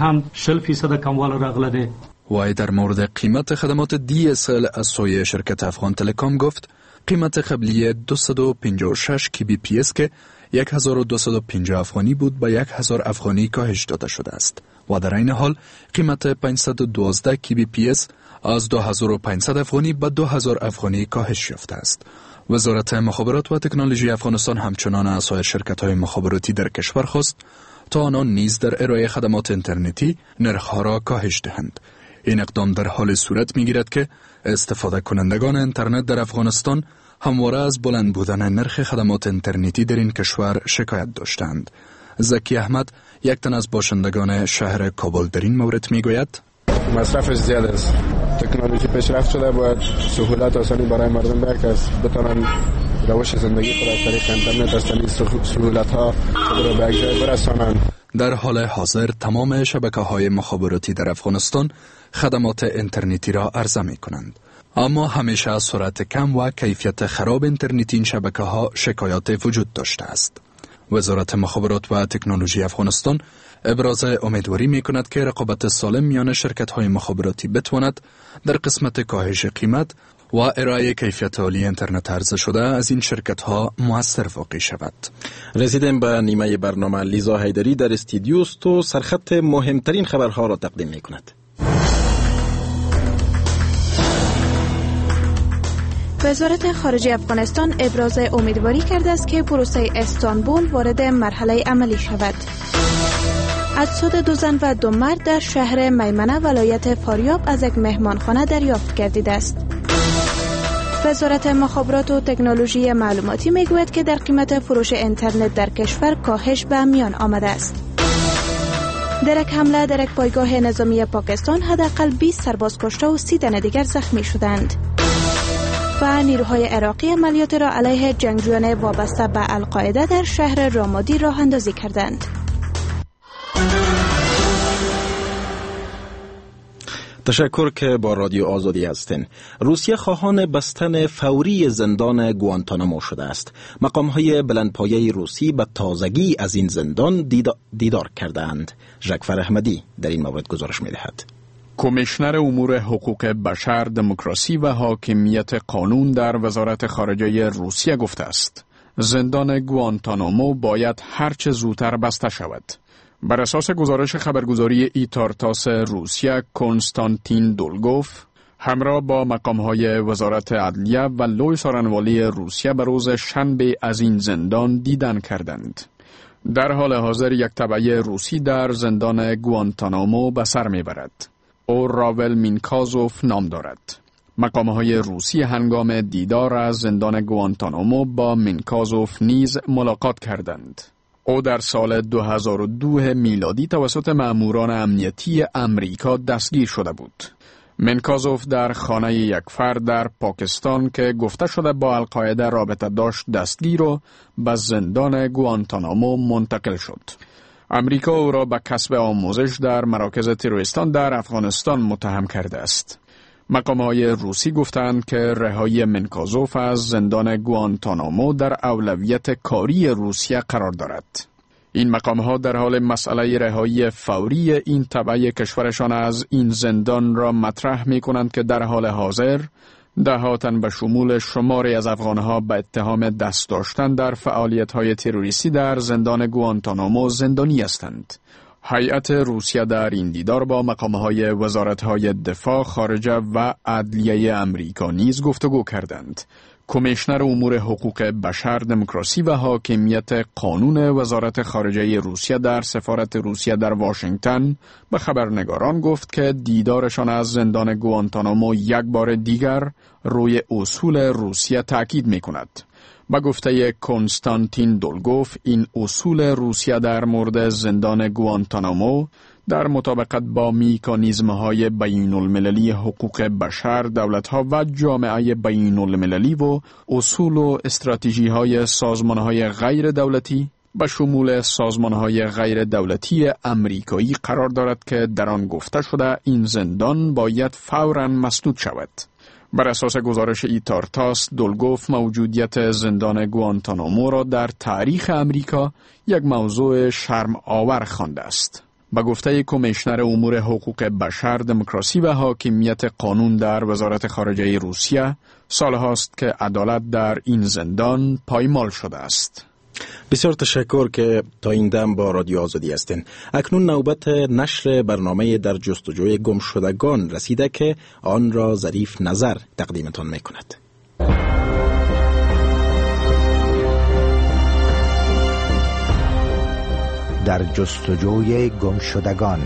وای در مورد قیمت خدمات دی اس ال از سوی شرکت افغان تلکام گفت قیمت قبلی دویست و پنجاه و شش کی بی پی اس که هزار و دویست و پنجاه افغانی بود به هزار افغانی کاهش داده شده است و در این حال قیمت پانصد و دوازده کی بی پی اس از دو هزار و پانصد افغانی به دو هزار افغانی کاهش یافته است. وزارت مخابرات و تکنولوژی افغانستان همچنان از سایر شرکت‌های مخابراتی در کشور خواست تا آنان نیز در ارائه خدمات اینترنتی نرخ‌ها را کاهش دهند. این اقدام در حال صورت می‌گیرد که استفاده کنندگان اینترنت در افغانستان همواره از بلند بودن نرخ خدمات اینترنتی در این کشور شکایت داشتند. زکی احمد یک تن از باشندگان شهر کابل در این مورد می‌گوید مصرفش زیاد است. تکنولوژی پیشرفت شده، باید سهولت آسانی برای مردم بکس بتونن روش زندگی خود از طریق اینترنت از طریق سهولت‌ها خود را به یک جای برسانند. در حال حاضر تمام شبکه‌های مخابراتی در افغانستان خدمات اینترنتی را عرضه می‌کنند، اما همیشه از سرعت کم و کیفیت خراب اینترنتی این شبکه‌ها شکایات وجود داشته است. وزارت مخابرات و تکنولوژی افغانستان ابراز امیدواری می‌کند که رقابت سالم میان شرکت‌های مخابراتی بتواند در قسمت کاهش قیمت و ارائه کیفیت عالی اینترنت عرضه شده از این شرکت‌ها مؤثر واقع شود. رسیدیم به نیمه برنامه. لیزا حیدری در استودیو است و سرخط مهمترین خبرها را تقدیم می‌کند. وزارت خارجه افغانستان ابراز امیدواری کرده است که پروسه استانبول وارد مرحله عملی شود. اجساد دو زن و دو مرد در شهر میمنه ولایت فاریاب از یک مهمانخانه دریافت گردیده است. وزارت مخابرات و تکنولوژی معلوماتی میگوید که در قیمت فروش اینترنت در کشور کاهش به میان آمده است. در یک حمله در یک پایگاه نظامی پاکستان حداقل بیست سرباز کشته و سی تن دیگر زخمی شدند. و نیروهای عراقی عملیات را علیه جنگجویان وابسته به القاعده در شهر رامادی راه اندازی کردند. تشکر که با رادیو آزادی هستین. روسیه خواهان بستن فوری زندان گوانتانامو شده است. مقام‌های بلندپایه روسی به تازگی از این زندان دیدار کردند. ژکفر احمدی در این مورد گزارش می‌دهد. کمیشنر امور حقوق بشر، دموکراسی و حاکمیت قانون در وزارت خارجه روسیه گفته است زندان گوانتانامو باید هرچه زودتر بسته شود. بر اساس گزارش خبرگزاری ایتارتاس روسیه، کنستانتین دولگوف همراه با مقام‌های وزارت عدلیه و لوی سارنوالی روسیه به روز شنبه از این زندان دیدن کردند. در حال حاضر یک تبعه روسی در زندان گوانتانامو به سر میبرد. او راول مینکازوف نام دارد. مقام‌های روسی هنگام دیدار از زندان گوانتانامو با مینکازوف نیز ملاقات کردند. او در سال دو هزار و دو میلادی توسط مأموران امنیتی امریکا دستگیر شده بود. منکازوف در خانه یک فرد در پاکستان که گفته شده با القاعده رابطه داشت دستگیر و به زندان گوانتانامو منتقل شد. امریکا او را به کسب آموزش در مراکز تروریستان در افغانستان متهم کرده است. مقام‌های روسی گفتند که رهایی منکازوف از زندان گوانتانامو در اولویت کاری روسیه قرار دارد. این مقام‌ها در حال مسئله رهایی فوری این تبعه کشورشان از این زندان را مطرح می‌کنند که در حال حاضر ده تن به شمول شماری از افغانها به اتهام دست داشتن در فعالیت‌های تروریستی در زندان گوانتانامو زندانی هستند. هیئت روسیه در این دیدار با مقام‌های وزارت‌های دفاع، خارجه و عدلیه امریکا نیز گفتگو کردند. کمیشنر امور حقوق بشر، دموکراسی و حاکمیت قانون وزارت خارجه روسیه در سفارت روسیه در واشنگتن به خبرنگاران گفت که دیدارشان از زندان گوانتانامو یک بار دیگر روی اصول روسیه تاکید می‌کند. با گفته کنستانتین دولگوف، این اصول روسیه در مورد زندان گوانتانامو در مطابقت با میکانیزم‌های بین المللی حقوق بشر، دولت‌ها و جامعه بین المللی و اصول و استراتژی‌های سازمان‌های غیر دولتی به شمول سازمان‌های غیر دولتی امریکایی قرار دارد که در آن گفته شده این زندان باید فوراً مسدود شود. بر اساس گزارش ایتارتاس، دولگوف موجودیت زندان گوانتانامو را در تاریخ امریکا یک موضوع شرم آور خوانده است. به گفته کمیشنر امور حقوق بشر، دموکراسی و حاکمیت قانون در وزارت خارجه روسیه، سالهاست که عدالت در این زندان پایمال شده است. بسیار تشکر که تا این دم با رادیو آزادی هستین. اکنون نوبت نشر برنامه در جستجوی گمشدگان رسیده که آن را ظریف نظر تقدیمتان میکند. در جستجوی گمشدگان.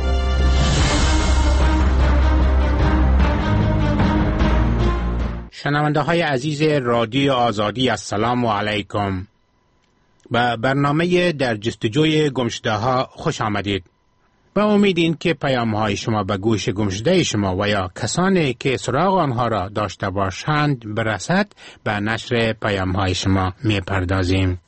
شنونده های عزیز رادیو آزادی، السلام علیکم. به برنامه در جستجوی گمشده ها خوش آمدید. با امید این که پیام های شما به گوش گمشده شما و یا کسانی که سراغ آنها را داشته باشند برسد، به نشر پیام های شما می پردازیم.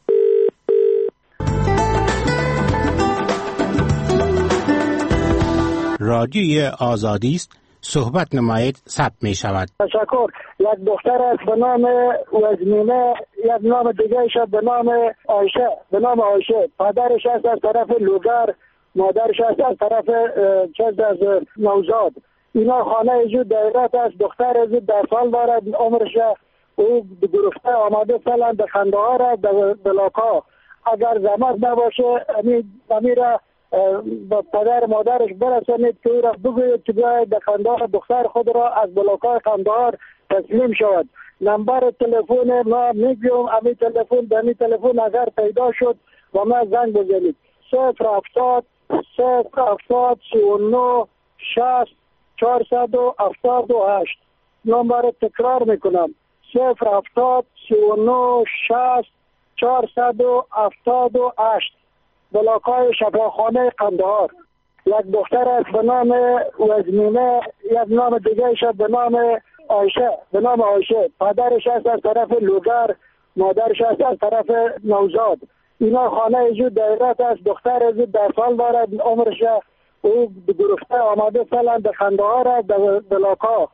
رادیوی آزادی است، صحبت نمایید، ثبت می شود. تشکر. یک دختر است به نام وزمینه، یک نام دیگه شد به نام عایشه، به نام عایشه. پدرش است از طرف لوگر، مادرش است از طرف چیز از نوزاد. اینا خانه زود دایرات است. دختر زود ده سال دارد، عمرش او گرفته آماده فعلا به خندهار است، به بلاکا. اگر زحمت نباشه امیره با پدر مادرش برسانید که او را بگوید که باید به خندهار دختر خود را از بلاکای خندهار تسلیم شود. نمبر تلفن ما میگیم، امی تلفن به امی تلفن اگر پیدا شد و ما زنگ بزنید. صفر هفتاد صفر هفتاد سی و نو شست چهارصد و هفتاد و هشت. نمبر تکرار میکنم، صفر هفتاد سی و نو شست چهارصد و هفتاد و هشت. بلاکای شفاخانه قندهار. یک دختر است به نام وزمینه، یک نام دیگه شد به نام عایشه، به نام عایشه. پدرش است از طرف لوگر، مادرش است از طرف نوزاد. اینا خانه زود دایرات است. دختر زود ده سال دارد، عمرش او گرفته آماده فعلا به خندهار است، به بلاکا.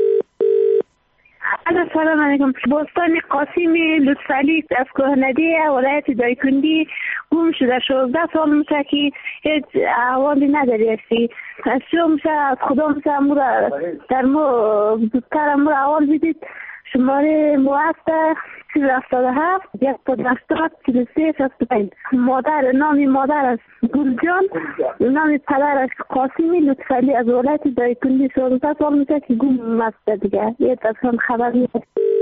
السلام علیکم. بستان قاسمی لطفعلی از کهندی ولایت دایکندی گم شده. شانزده سال میشه که هیچ احوالی نداری هستی. از شما میشه از خدا میشه امورا در ما زودتر امورا احوال بیدید. شماره موست سی هفتاد و هفت یک پود هفتاد سی سه شست و پنج. مادر، نامی مادر است گلجان، نامی پدر است قاسمی لطفعلی از ولایت دایکندی. شانزده سال میشه که گم است دیگه. یه تصمیم خبر نیست.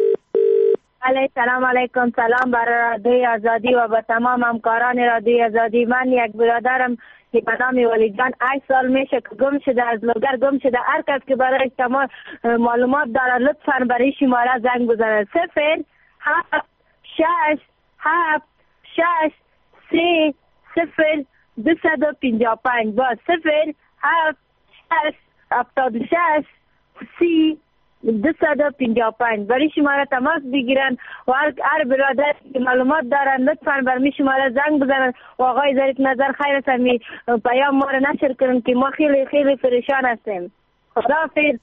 علیه سلام علیکم. سلام بر رادیوی آزادی و به تمام همکاران رادیوی آزادی. من یک برادرم که به نام ولی جان هشت سال میشه که گم شده، از لوگر گم شده. هر کس که برای شما معلومات داره لطفاً برای شماره زنگ بزنه. صفر هفت شش هفت شش سه صفر دویست و پنجاه و پنج. با صفر هفت شش هفتاد و شش سی دویست و پنجاه و پنج. برای شماره تماس بگیرن و هر, هر برادر که معلومات دارن لطفاً برای شماره زنگ بزنن و آقای ظریف نظر خیر است می پیام ما رو نشر کنن که ما خیلی خیلی پریشان هستیم. خداحافظ.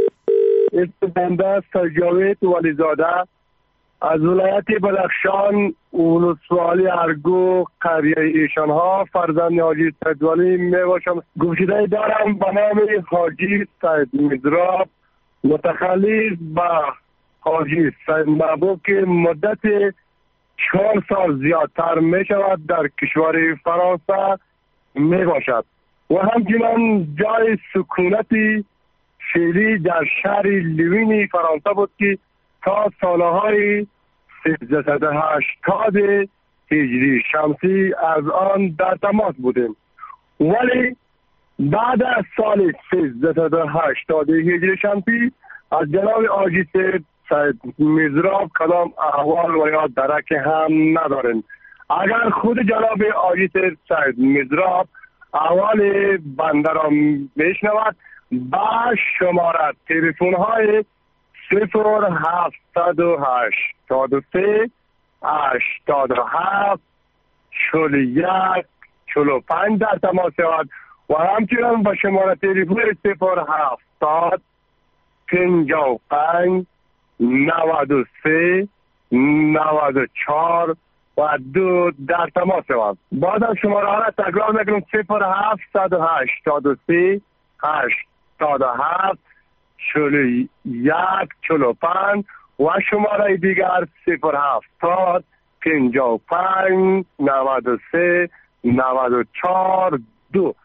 بنده است جاوید ولیزاده از ولایت بدخشان، ولسوالی ارگو، قریه ایشان ها، فرزند حاجی سید ولی می باشم. گمشده دارم به نام حاجی سید مزراب، متخلف با حاجی سید محبوب که مدت چهار سال زیادتر می شود در کشور فرانسه می باشد و همچنان جای سکونتی فعلی در شهر لیوینی فرانسه بود که تا سالهای سیزده و هشتاد هجری شمسی از آن در تماس بودیم، ولی بعد از سال سیزده و هشتاد هجری شمسی از جناب حاجی سید سید مزراب کدام احوال و یا درک هم ندارن. اگر خود جناب حاجی سید سید مزراب اول بنده را میشنود. با شماره تلفن های صفر هفتاد و هشتاد و سه هشتاد و هفت چهل و یک چهل و پنج در تماس شود و همچنین با شماره تلفن صفر هفتاد پنجاه و پنج نود و سه نود و چهار و دو در تماس شود. بعد از شماره ها را تکرار میکنم: صفر هفتاد و هشتاد و سه هشتاد و هفت چهل و یک چهل و پنج و شماره دیگر صفر هفتاد پنجاه و پنج نود و سه نود و چهار دو.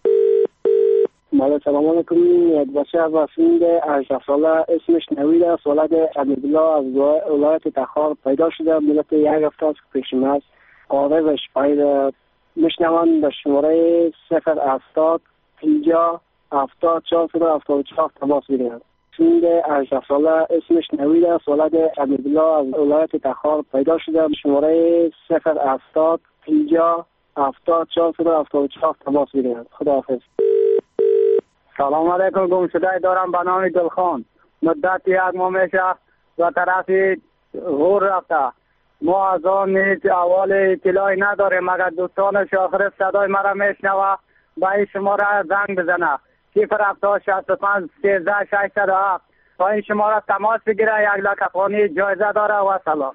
مالا سلام علیکم. یک بچه از وسیند هجده ساله اسمش نوید است، ولد حمیدالله از ولایت تخار پیدا شده. مدت یک هفته است که پیشم است. عارضش پیدا میشنوند به شماره صفر هفتاد پنجاه هفتاد چهارصد و هفتاد و چهار تماس بگیرند. سیند هجده ساله اسمش نوید است، ولد حمیدالله از ولایت تخار پیدا شده. شماره صفر هفتاد پنجاه هفتاد چهارصد و هفتاد و چهار تماس بگیرند. خداحافظ. سلام علیکم. گم شده دارم به نام دلخان. مدت یک ماه میشه و طرف غور رفته. ما از آن نیز اول اطلاعی نداریم، مگر دوستان شاخر صدای مرا میشنوه به این شماره زنگ بزنه: صفر هفتاد شصت و پنج سیزده ششصد و هفت. با این شماره تماس بگیره. یک لک افغانی جایزه داره. و سلام.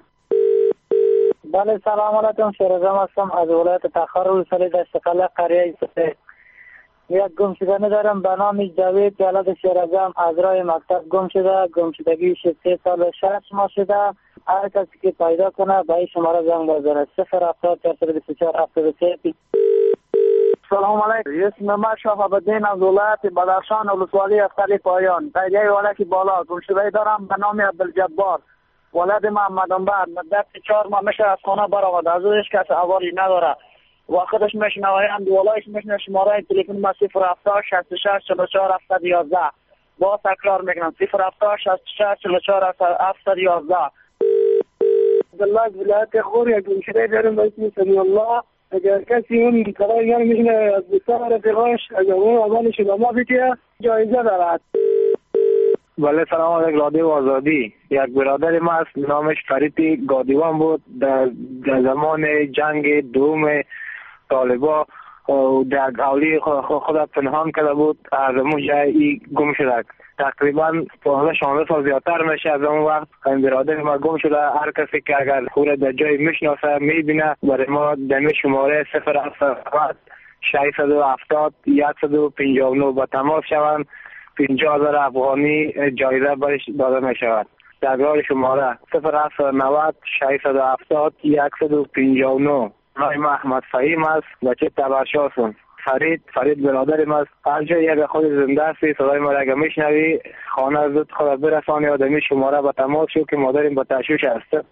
بله سلام علیکم. شیرازم هستم از ولایت تخار روسری دشت قلعه قریه سفید. یک گم شدنی دارم به نام جاوید ولد شیرازم از راه مکتب گم شده. گم شدگی سه سال شش ماه شده. هر کسی که پیدا کنه به این شماره زنگ بزنه: صفر هفتاد چهارصد و بیست و چهار هفتاد و سه. سلام علیکم. اسم من شهاب الدین از ولایت بدخشان ولسوالی افتری پایان پیجای ولایت بالا. گم شده دارم به نام عبدالجبار ولد محمد انبر. مدت چهار ماه میشه از خانه برآمد. از او هیچ کس احوالی نداره و خودش میشنوه. ولایش میشنه. شماره تلفن ما صفر هفتاد شصت و شش چهل و چهار هفتصد و یازده. با تکرار میکنم: صفر هفتاد شصت و شش چهل و چهار هفتصد و یازده. عبدالله ولایت خور. یک گم شده دارم به اسم سمی الله. اگر کسی اون قرار یعنی میشنه از بسیار رفیقاش اگر اون اولش به ما بیتیه جایزه دارد. بله سلام علیکم. رادیو آزادی. یک برادر ما است، نامش فرید گادیوان بود. در, در زمان جنگ دوم طالبا در اولی خود پنهان کرده بود. از اون جایی گم شده. تقریبا پانزده شانزده سال زیادتر میشه از اون وقت این برادر ما گم شده. هر کسی که اگر خود در جای میشناسه میبینه برای ما دمی شماره صفر هفتاد ششصد و هفتاد صد و پنجاه و نه با تماس شوند. پنجاه هزار افغانی جایزه برش داده می شود. تکرار شماره صفر هفتاد نود ششصد و هفتاد صد و پنجاه و نه. نام احمد فهیم است. بچه تبرشاسون. فرید فرید برادر ما است. هر جایی اگر خود زنده هستی صدای ما را اگر میشنوی خانه زود خود برسانی. آدمی شماره با تماس شو که مادریم با تشویش است.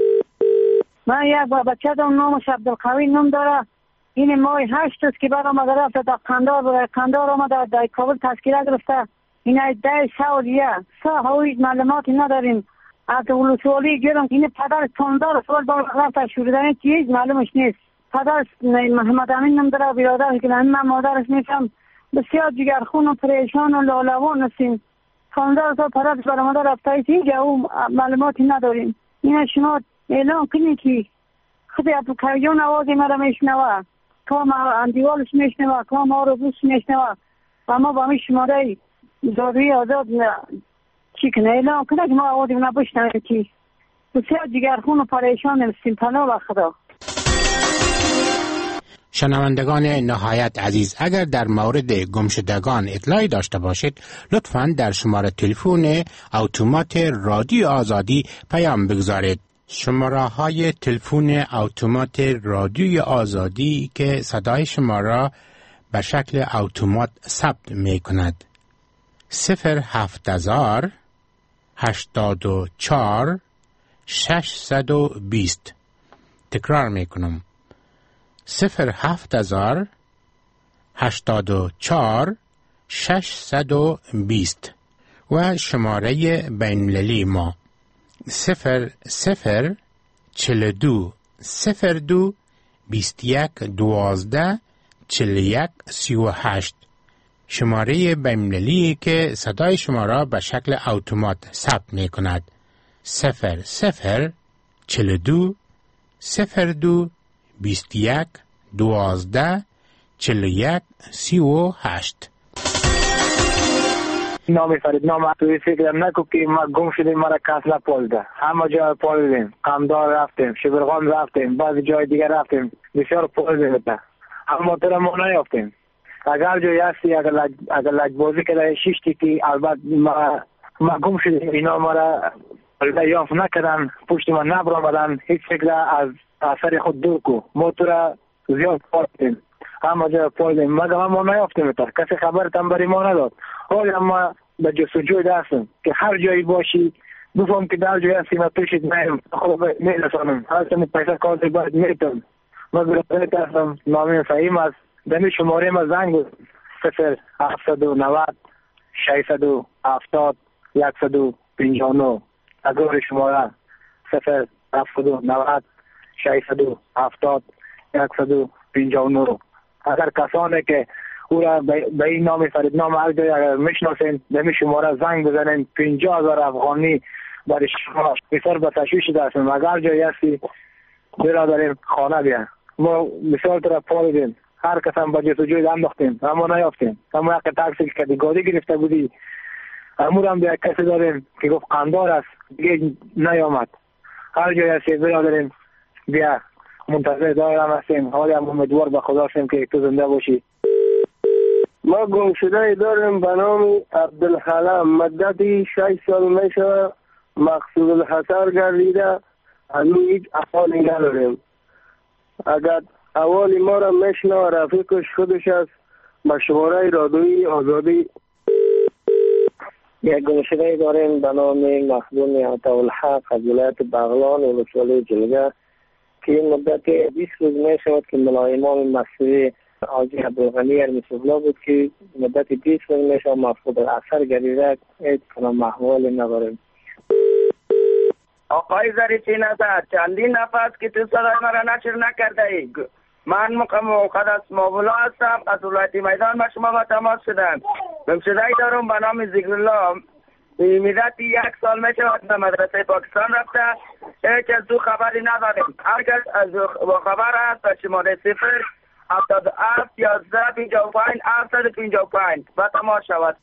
من یک بچه دارم نامش عبدالقوی نام داره. این ماه هشت است که برام رفته در قندار. قندار آمده در کابل تشکیل گرفته. این ده سالیه سه هایی معلوماتی نداریم. از ولسوالی گیرم این پدر پانزده سال بار رفته شوریدن چیز معلومش نیست. پدر محمد امین نام داره. برادر که من مادرش نیستم. بسیار جگرخون و پریشان و لالوان هستیم. پانزده سال پدرش برای مادر رفته اینجا او معلوماتی نداریم. این شما اعلام کنید که خود ابوکریان آوازی مرا میشنوه، کام اندیوالش میشنوه، کام آروبوس میشنوه و ما با می شماره دادوی آزاد چی کنه اعلام کنه که ما آوازی نبشنویم که بسیار جگرخون و پریشان هستیم. پناه و خدا. شنوندگان نهایت عزیز، اگر در مورد گمشدگان اطلاعی داشته باشید لطفاً در شماره تلفن اتومات رادیو آزادی پیام بگذارید. شماره های تلفن اتومات رادیوی آزادی که صدای شما را به شکل اتومات ثبت می کند: صفر هفت هزار هشتاد و چهار ششصد و بیست. تکرار می کنم: صفر هفت هزار هشتاد و چهار ششصد و بیست. و شماره بین‌المللی ما صفر صفر چهل و دو صفر دو بیست یک دوازده چهل و یک سی و هشت. شماره بین‌المللی که صدای شما را به شکل اتومات ثبت می کند. صفر صفر چهل و دو صفر دو بیست و یک دوازده چهل و یک سی و هشت. نام فرید نام توی فکرم نکو که ما گم شدیم، ما را کس نپالده. همه جای پالدیم، قمدار رفتیم، شبرغان رفتیم، بعضی جای دیگر رفتیم، بسیار پالدیم. اما تو را ما نیافتیم. اگر جایی هستی اگر لج اگر لجبازی که شیشتی که البته ما ما گم شدیم، اینا ما را یافت نکردن، پشت ما نبرآمدن، هیچ فکر از اثر خود دور کو. ما تو را زیاد پالدیم، همه جای پالدیم، مگر ما نیافتیم. تا کسی خبرتم برای ما نداد. حالا ما به جستجوی دستم که هر جایی باشی بفهم که در جایی هستی ما پیشت میم خود میرسانم. هر چند پیسه کاری باید میتونم. ما برایت هستم، نامیم فهیم است. دمی شماره ما زنگ بود صفر هفتصد و نود ششصد و هفتاد صد و پنجاه و نه. اگر شماره صفر هفتصد و نود ششصد و هفتاد صد و پنجاه و نه. اگر کسانی که او را به این نام فرید نام هر جای اگر میشناسین دمی شماره زنگ بزنین، پنجاه هزار افغانی برای شما بسیار به تشویش دستیم. اگر جایی هستی برادرین خانه بیا، ما مثال تو را پالیدیم، هر کس هم با جستجوی انداختیم اما نیافتیم. اما یک تاکسی که گاڑی گرفته بودی امور هم به یک کسی داریم که گفت قندار است دیگه نیامد. هر جایی هستی برادرین بیا، منتظر دارم هستیم. حالی هم امیدوار به خدا هستیم که تو زنده باشی. ما گم شده داریم به نام عبدالحلم، مدتی شش سال میشه مقصود الحصر گردیده، از او هیچ احوالی نداریم. اگر احوال ما را میشنه رفیقش خودش است، به شماره رادیویی آزادی. یک گم شده داریم به نام مخدوم عطاالحق از ولایت بغلان ولسوالی جلگه که مدت بیست روز میشود که ملایمان مسئولی حاجی عبدالغنی ارمیسولا بود که مدت بیست روز میشه مفقود اثر گردیده، هیچ کنم احوالی نداریم. آقای ظریفی نژاد، چندین نفس که تو صدای مرا نشر نکرده ای. من مقدس مابولا هستم، از ولایت میدان به شما با تماس شدم. گمشده دارم به نام ذکرالله، مدت یک سال میشه به مدرسه پاکستان رفته، هیچ از دو خبری نداریم. هر کس از با خبر هست به شماره صفر هفتاد و هفت یازده پنجاه و پنج هفتصد و پنجاه و پنج و تماس شود.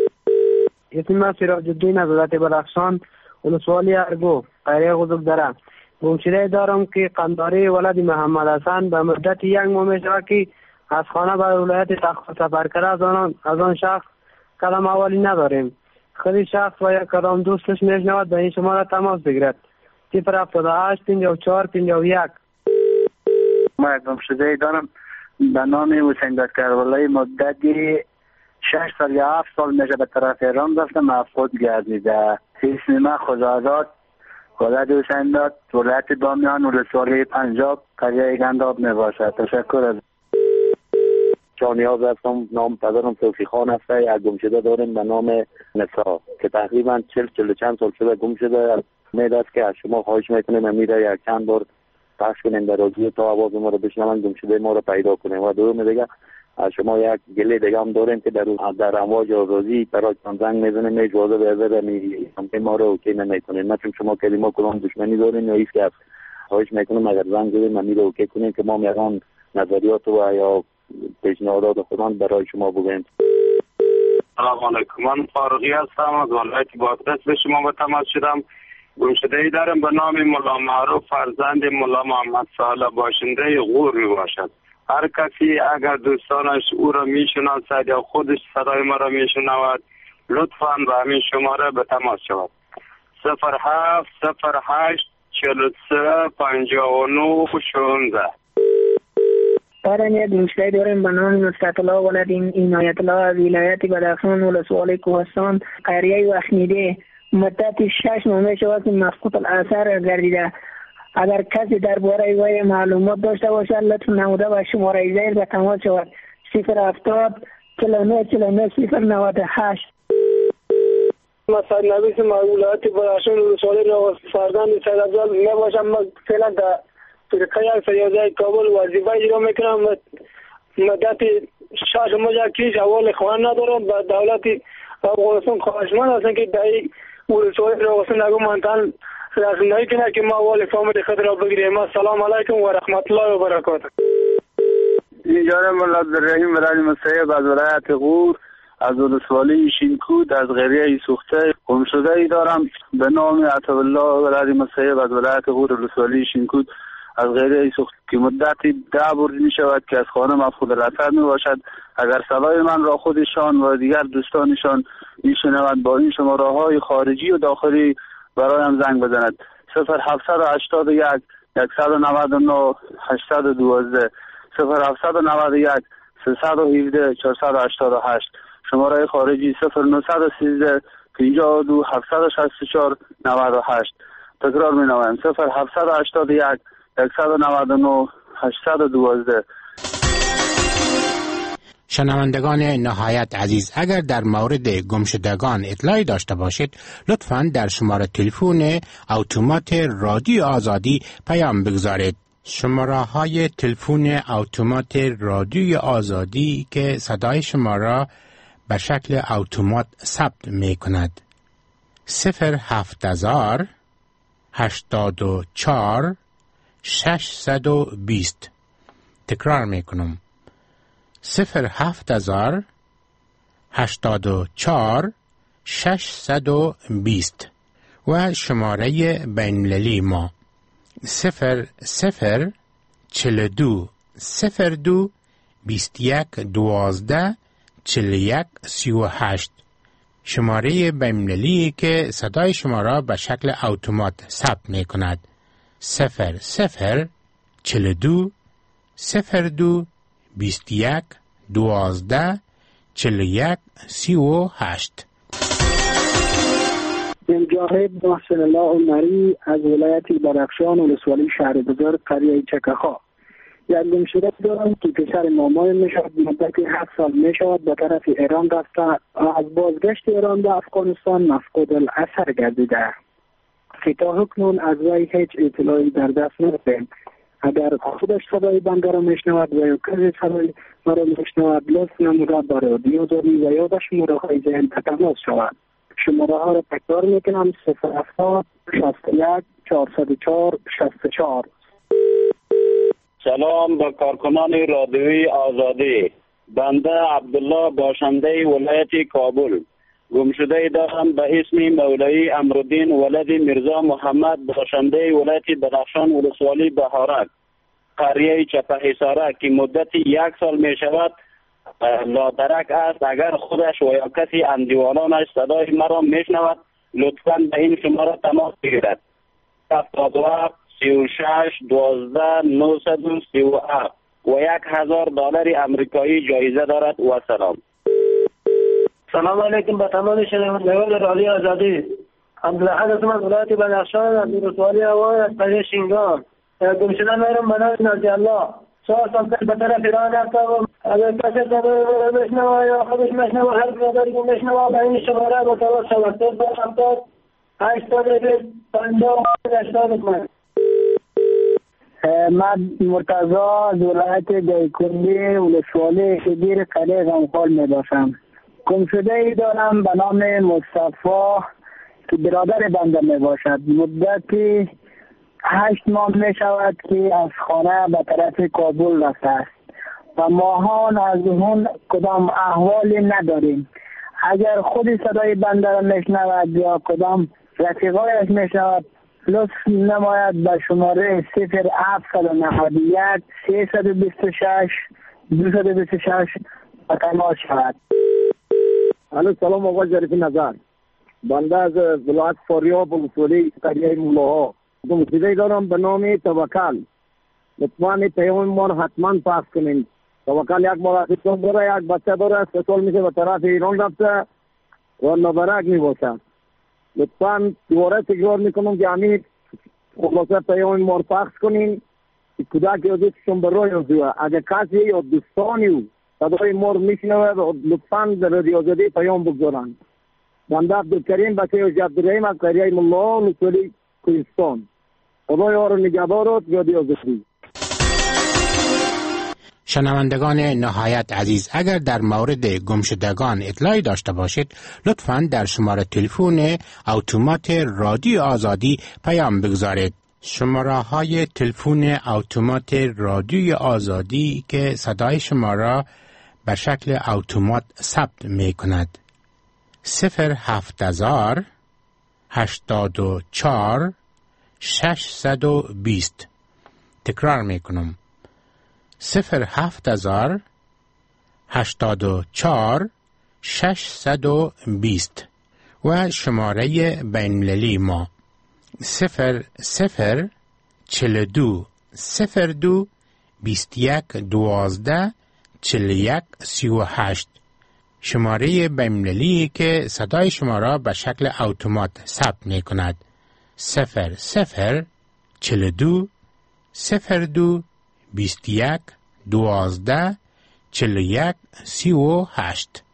اسم من سراج الدین از ولایت بدخشان ولسوالی ارگو قریه غزل دارم. گمشده دارم که قنداری ولد محمد حسن به مدت یک ماه میشه که از خانه به ولایت تخت سفر کرده، از آن از آن شخص کدام احوالی نداریم. خودی شخص و یک کدام دوستش میشنود به این شماره تماس بگیرد. صفر هفتاد و هشت پنجاه و چهار پنجاه و یک. ما گمشده دارم به نام حسین دکرولای، مدتی شش سال یا هفت سال میشه به طرف ایران رفتم، مفقود گردیده. اسم من خداداد ولد حسین داد، ولایت بامیان ولسوالی پنجاب قریه گنداب میباشد. تشکر از جانیاز هستم، نام پدرم توفیق خان است. یک گمشده داریم به نام نسا که تقریبا چل چل چند سال شده گم شده. امید است که از شما خواهش میکنیم امیده یک چند بار پخش کنیم در رادیو تا آواز ما رو بشنون، گمشده ما رو پیدا کنیم. و دوم دیگه از شما یک گله دیگه هم داریم که در در امواج آزادی برای زنگ میزنیم، اجازه به ازر می ما رو اوکی نمیکنیم. نه چون شما کلمه کلام دشمنی دارین یا هیچ کس. خواهش میکنم اگر زنگ زدیم امید اوکی کنیم که ما میگم نظریات و یا پیشنهادات خودمان برای شما بگوییم. سلام علیکم، من فاروقی هستم، از ولایت بادغیس به شما با تماس شدم. گمشده ای دارم به نام ملا معروف، فرزند ملا محمد صالح، باشنده غور می باشد. هر کسی اگر دوستانش او را میشناسد یا خودش صدای ما را میشنود لطفاً به همین شماره به تماس شود. صفر هفت صفر هشت چهل و سه پنجاه و نه شانزده. دارم یک گمشده داریم به نام نصرت الله ولد عنایت الله از ولایت بدخشان ولسوالی کوهستان قریه وخمیده، مدت شش ماه میشود که مفقود الاثر گردیده. اگر کسی درباره وی معلومات داشته باشد لطفاً نموده و شماره زیر به تماس شود. صفر هفتاد چهل و نه چهل و نه صفر نود و هشت. مثلا نویس ولایت بدخشان ولسوالی فرزند سید افضل میباشم. من فعلا در فرقه سیاده کابل وظیفه اجرا میکنم. مدت شش ماه کیش اول خوان ندارم با دولت افغانستان خواهشمند هستم که دایی ولسوالی را واسه نگو منطقه رسندهی کنه که ما اول فامیل خود را بگیریم. السلام علیکم و رحمت الله و برکاته. اینجا مولا عبدالرحیم ولایت مسیب از ولایت غور از ولسوالی شینکود از قریه سوخته گم شده ای دارم به نام عطاالله ولایت مسیب از ولایت غور ولسوالی شینکود از قریه سوخته که مدتی ده برج می شود که از خانه مفقود الاسد می باشد. اگر صدای من را خودشان و دیگر دوستانشان می شنوند با این شماره های خارجی و داخلی برایم زنگ بزند. صفر هفتصد و هشتاد و یک صد و نود و نه هشتصد و دوازده صفر هفتصد و نود و یک سیصد و هفده چهارصد و هشتاد و هشت. شماره خارجی صفر نهصد و سیزده پنجاه و دو هفتصد و شصت و چهار نود و هشت. تکرار می نویم صفر هفتصد و هشتاد و یک صد و نود و نه هشتصد و دوازده. شنوندگان نهایت عزیز، اگر در مورد گمشدگان اطلاعی داشته باشید لطفاً در شماره تلفن اتومات رادیو آزادی پیام بگذارید. شماره های تلفن اتومات رادیو آزادی که صدای شما را به شکل اتومات ثبت می کند: صفر هفت هزار هشتاد و چهار ششصد و بیست. تکرار می کنم: صفر هفت هزار هشتاد و چهار ششصد و بیست. و شماره بین‌المللی ما صفر صفر چهل و دو صفر دو بیست و یک دوازده چهل و یک سی و هشت. شماره بین‌المللی که صدای شما را به شکل اتومات ثبت می کند: صفر صفر چهل و دو صفر دو بیست و یک دوازده چهل و یک سی و هشت. مجاهد محسن الله عمری از ولایت بدخشان ولسوالی شهر بزرگ قریه چکخا. یک گمشده دارم که پسر مامای می شود مدت هفت سال می شود به طرف ایران رفته. از بازگشت ایران به افغانستان مفقود الاثر گردیده که تا حکنون از وی هیچ اطلاعی در دست نداریم. اگر خودش صدای بنده را میشنود و یا کسی صدای مرا میشنود لطف نموده با رادیو آزادی و یادش شماره های ذهن تماس شود. شماره ها را تکرار میکنم: صفر هفتاد شصت و یک چهارصد و چهار شصت و چهار. سلام به کارکنان رادیوی آزادی. بنده عبدالله باشنده ولایت کابل گمشده دارم به اسم مولوی امرالدین ولد میرزا محمد باشنده ولایت بدخشان ولسوالی بهارک قریه چپهیساره که مدت یک سال می شود لادرک است. اگر خودش و یا کسی اندیوانانش صدای مرا می شنود لطفاً به این شماره تماس بگیرد: هفتاد و هفت سی و شش دوازده نهصد و سی و هفت و یک هزار دلار امریکایی جایزه دارد. و سلام. سلام علیکم به تمام شنوندگان رادیو آزادی. عبدالحق هستم از ولایت بدخشان از ولسوالی هوای از قریه شینگان. گمشده میرم به نام نازی الله. چهار سال پیش به طرف ایران رفتم. اگر کسی صدای بشنوه یا خودش میشنوه هر برادری که میشنوه به این شماره متوسط شود: صفر هفتاد هشتاد و بیست پنجاه و هشتاد و پنج. من مرتضی از ولایت دایکنی ولسوالی شبیر قریه غمخال می باشم. گمشده ای دارم به نام مصطفی که برادر بنده می باشد. مدتی هشت ماه می شود که از خانه به طرف کابل رفته است و ماهان از اون کدام احوالی نداریم. اگر خودی صدای بنده را می شنود یا کدام رفیقایش می شود لطف نماید به شماره صفر هفتصد و نود و یک سیصد و بیست و شش دویست و بیست و شش به تماس شود. الو سلام آقا ظریف نظر. بنده از ولایت فاریاب ولسوالی قریه مولاها گمشده دارم به نام توکل. لطفاً پیام ما رو حتما پخش کنین. توکل یک مراقبتون داره، یک بچه داره، سه سال میشه به طرف ایران رفته و نبرک میباشد. لطفاً دوباره تکرار میکنم که همین خلاصه پیام ما رو پخش کنین که کودک یا دوستشون به راه یازوه. اگر کسی یا دوستانی او صدای ما رو میشنوه لطفاً در رادیو آزادی پیام بگذارن. بنده عبدالکریم بچه حاجی عبدالرحیم از قریه مولاها ولسوالی کوهستان. خدای ها رو نگهدارت رادیو آزادی. شنوندگان نهایت عزیز، اگر در مورد گمشدگان اطلاعی داشته باشید لطفاً در شماره تلفن اتومات رادیو آزادی پیام بگذارید. شماره های تلفن اتومات رادیو آزادی که صدای شما را به شکل اتومات ثبت می کند: صفر هفت هزار هشتاد و چهار ششصد و بیست. تکرار می کنم: صفر هفت هزار هشتاد و چهار ششصد و بیست. و شماره بین‌المللی ما صفر صفر چهل دو صفر دو بیست یک دوازده چهل یک سی و هشت. شماره بین‌المللی که صدای شما را به شکل اتومات ثبت می کند: صفر صفر چهل دو صفر دو بیست یک دوازده چهل یک سی و هشت.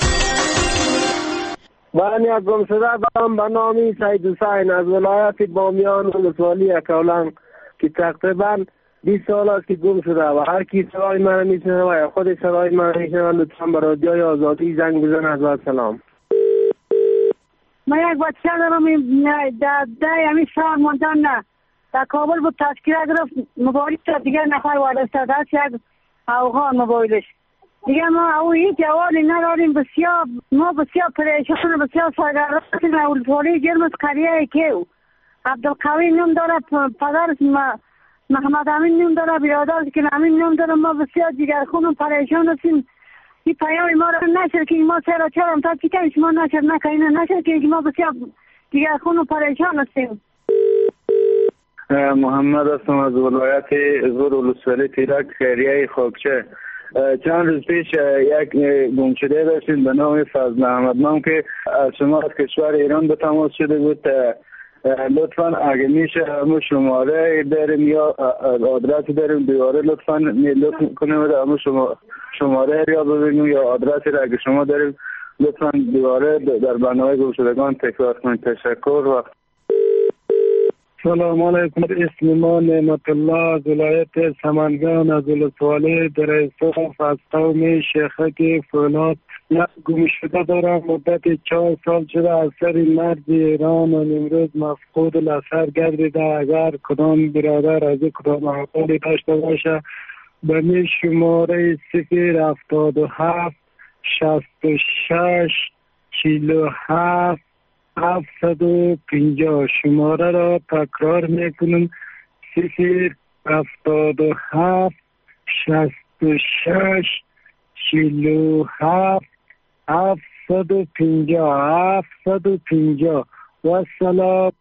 من یک گمشده دارم به نام سید حسین از ولایت بامیان ولسوالی اکولنگ که تقریبا بیست سال است که گم شده و هر کی صدای من میشنوه و خود صدای من میشنوه لطفا به رادیوی آزادی زنگ بزنید. و سلام. من یک بچه دارم در ده یمی سال موندن نه در کابل بود تذکیره گرفت موبایل تا دیگر نفر وارد شد هست یک افغان موبایلش دیگه ما او هیچ جوابی نداریم. بسیار ما بسیار پریشان بسیار سرگردان اولفوری جرمز قریه کیو عبدالقوی نام داره پدرش محمد امین نام داره برادرش که امین نام داره. ما بسیار دیگر خونم پریشان هستیم. این پیام ما را نشر که ما سر چهارم تا چی کنیم شما نشر نکنین نشر که ما بسیار دیگر خونم پریشان هستیم. محمد هستم از ولایت زور ولسوالی تیرک خیریه خاکچه. چند روز پیش یک گمشده داشتیم به نام فضل احمد نام که از شما از کشور ایران به تماس شده بود. لطفا اگه میشه همون شماره داریم یا آدرس داریم دیواره لطفا لطفا کنیم و همون شماره یا ببینیم یا آدرس را اگه شما داریم لطفا دیواره در برنامه گمشدگان تکرار کنید. تشکر. و سلام علیکم. اسم ما نعمت الله از ولایت سمنگان از ولسوالی درایصف از قوم شیخک فولاد. یک گمشده دارم مدت چهار سال شده از سر مرز ایران و امروز مفقود الاثر گردیده. اگر کدام برادر از کدام احوالی داشته باشه به می شماره صفر هفتاد و هفت شصت و شش چهل و هفت هفتصد و پنجاه. شماره را تکرار میکنم: صفر هفتاد و هفت شصت و شش چهل و هفت هفتصد و پنجاه هفتصد و پنجاه. و سلام.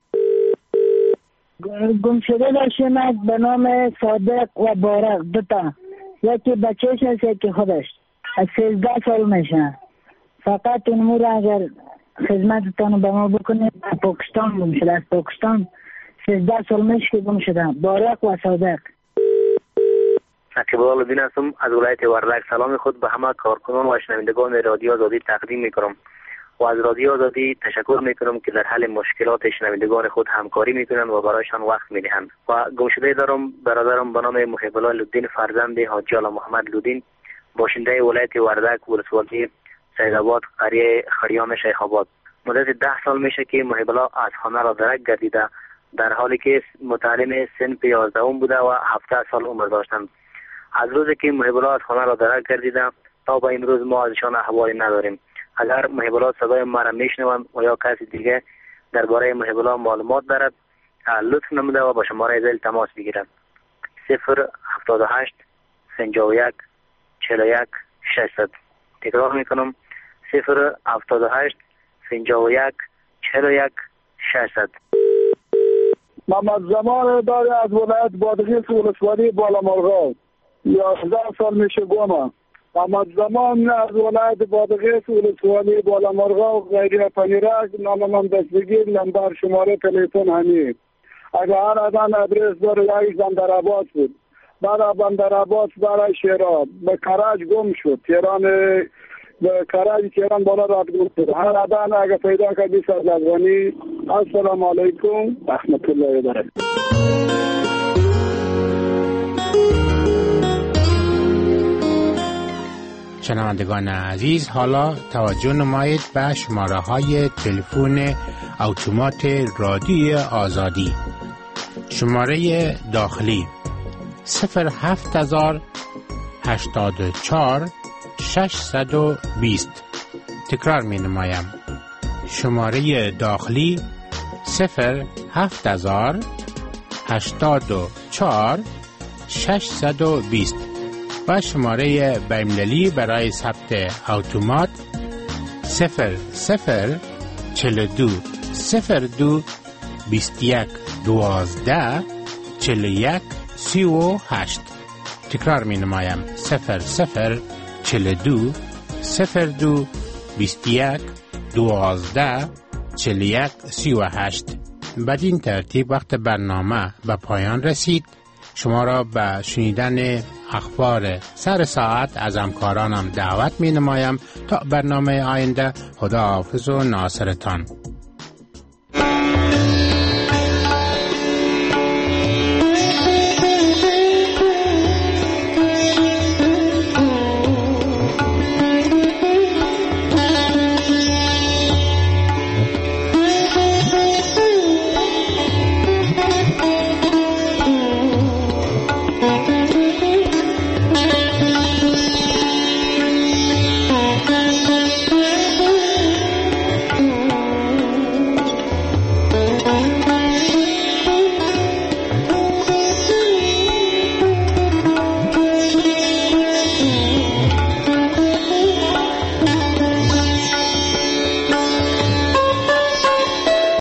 گمشده داشتیم به نام صادق و بارق دوتا، یکی بچهش هست یکی خودش از سیزده سال میشه. فقط اون مور اگر خدمتتان به ما بکنید پاکستان گم شده. از پاکستان سیزده سال میشه که گم شده. بارق و صادق. شکیب الدین هستم از ولایت وردک. سلام خود به همه کارکنان و شنوندگان رادیو آزادی تقدیم میکنم و از رادیو آزادی تشکر میکنم که در حل مشکلات شنوندگان خود همکاری میکنند و برایشان وقت میدهند. و گمشده دارم برادرم به نام محب الله لودین فرزند حاجی آلا محمد لودین باشنده ولایت وردک ولسوالی سیدآباد قریه خریان شیخ آباد. مدت ده سال میشه که محب الله از خانه را درک گردیده در حالی که متعلم صنف یازدهم بوده و هفده سال عمر داشتند. از روزی که محب الله از خانه را درک گردیده تا به امروز ما ازشان احوالی نداریم. اگر محب الله صدای ما را میشنوند و یا کسی دیگه درباره محب الله معلومات دارد لطف نموده و با شماره زل تماس بگیرند: صفر هفتاد و هشت پنجاه و یک چهل و یک ششصد. تکرار میکنم: صفر هفتاد و هشت پنجاه و یک چهل و یک ششصد. محمد زمان داره از ولایت بادغیس ولسوالی بالامرغاب. یازده سال میشه گمم. محمد زمان از ولایت بادغیس ولسوالی بالامرغاب غیری پنیرک. نام من دستگیر نمبر شماره تلفن همین. اگر هر آدم ادرس داره یک بندر عباس بود. بعد بندر عباس برای شیراب به کرج گم شد. تهران به کرج تهران بالا رفت گم شد. هر آدم اگر پیدا کرد بیست از افغانی. السلام علیکم رحمت الله و برکاته. شنوندگان عزیز، حالا توجه نمایید به شماره های تلفن اتومات رادیوی آزادی. شماره داخلی صفر هفت هزار هشتاد و چهار ششصد و بیست. تکرار می نمایم. شماره داخلی صفر هفت هزار هشتاد و چهار ششصد و بیست و شماره بین‌المللی برای ثبت اتومات صفر صفر چهل و دو صفر دو بیست و یک دوازده چهل و یک سی و هشت. تکرار می نمایم. صفر صفر چهل و دو صفر دو بیست و یک دوازده چهل و یک سی و هشت. بدین ترتیب وقت برنامه به پایان رسید. شما را به شنیدن اخبار سر ساعت از همکارانم دعوت می نمایم. تا برنامه آینده، خدا حافظ و ناصرتان.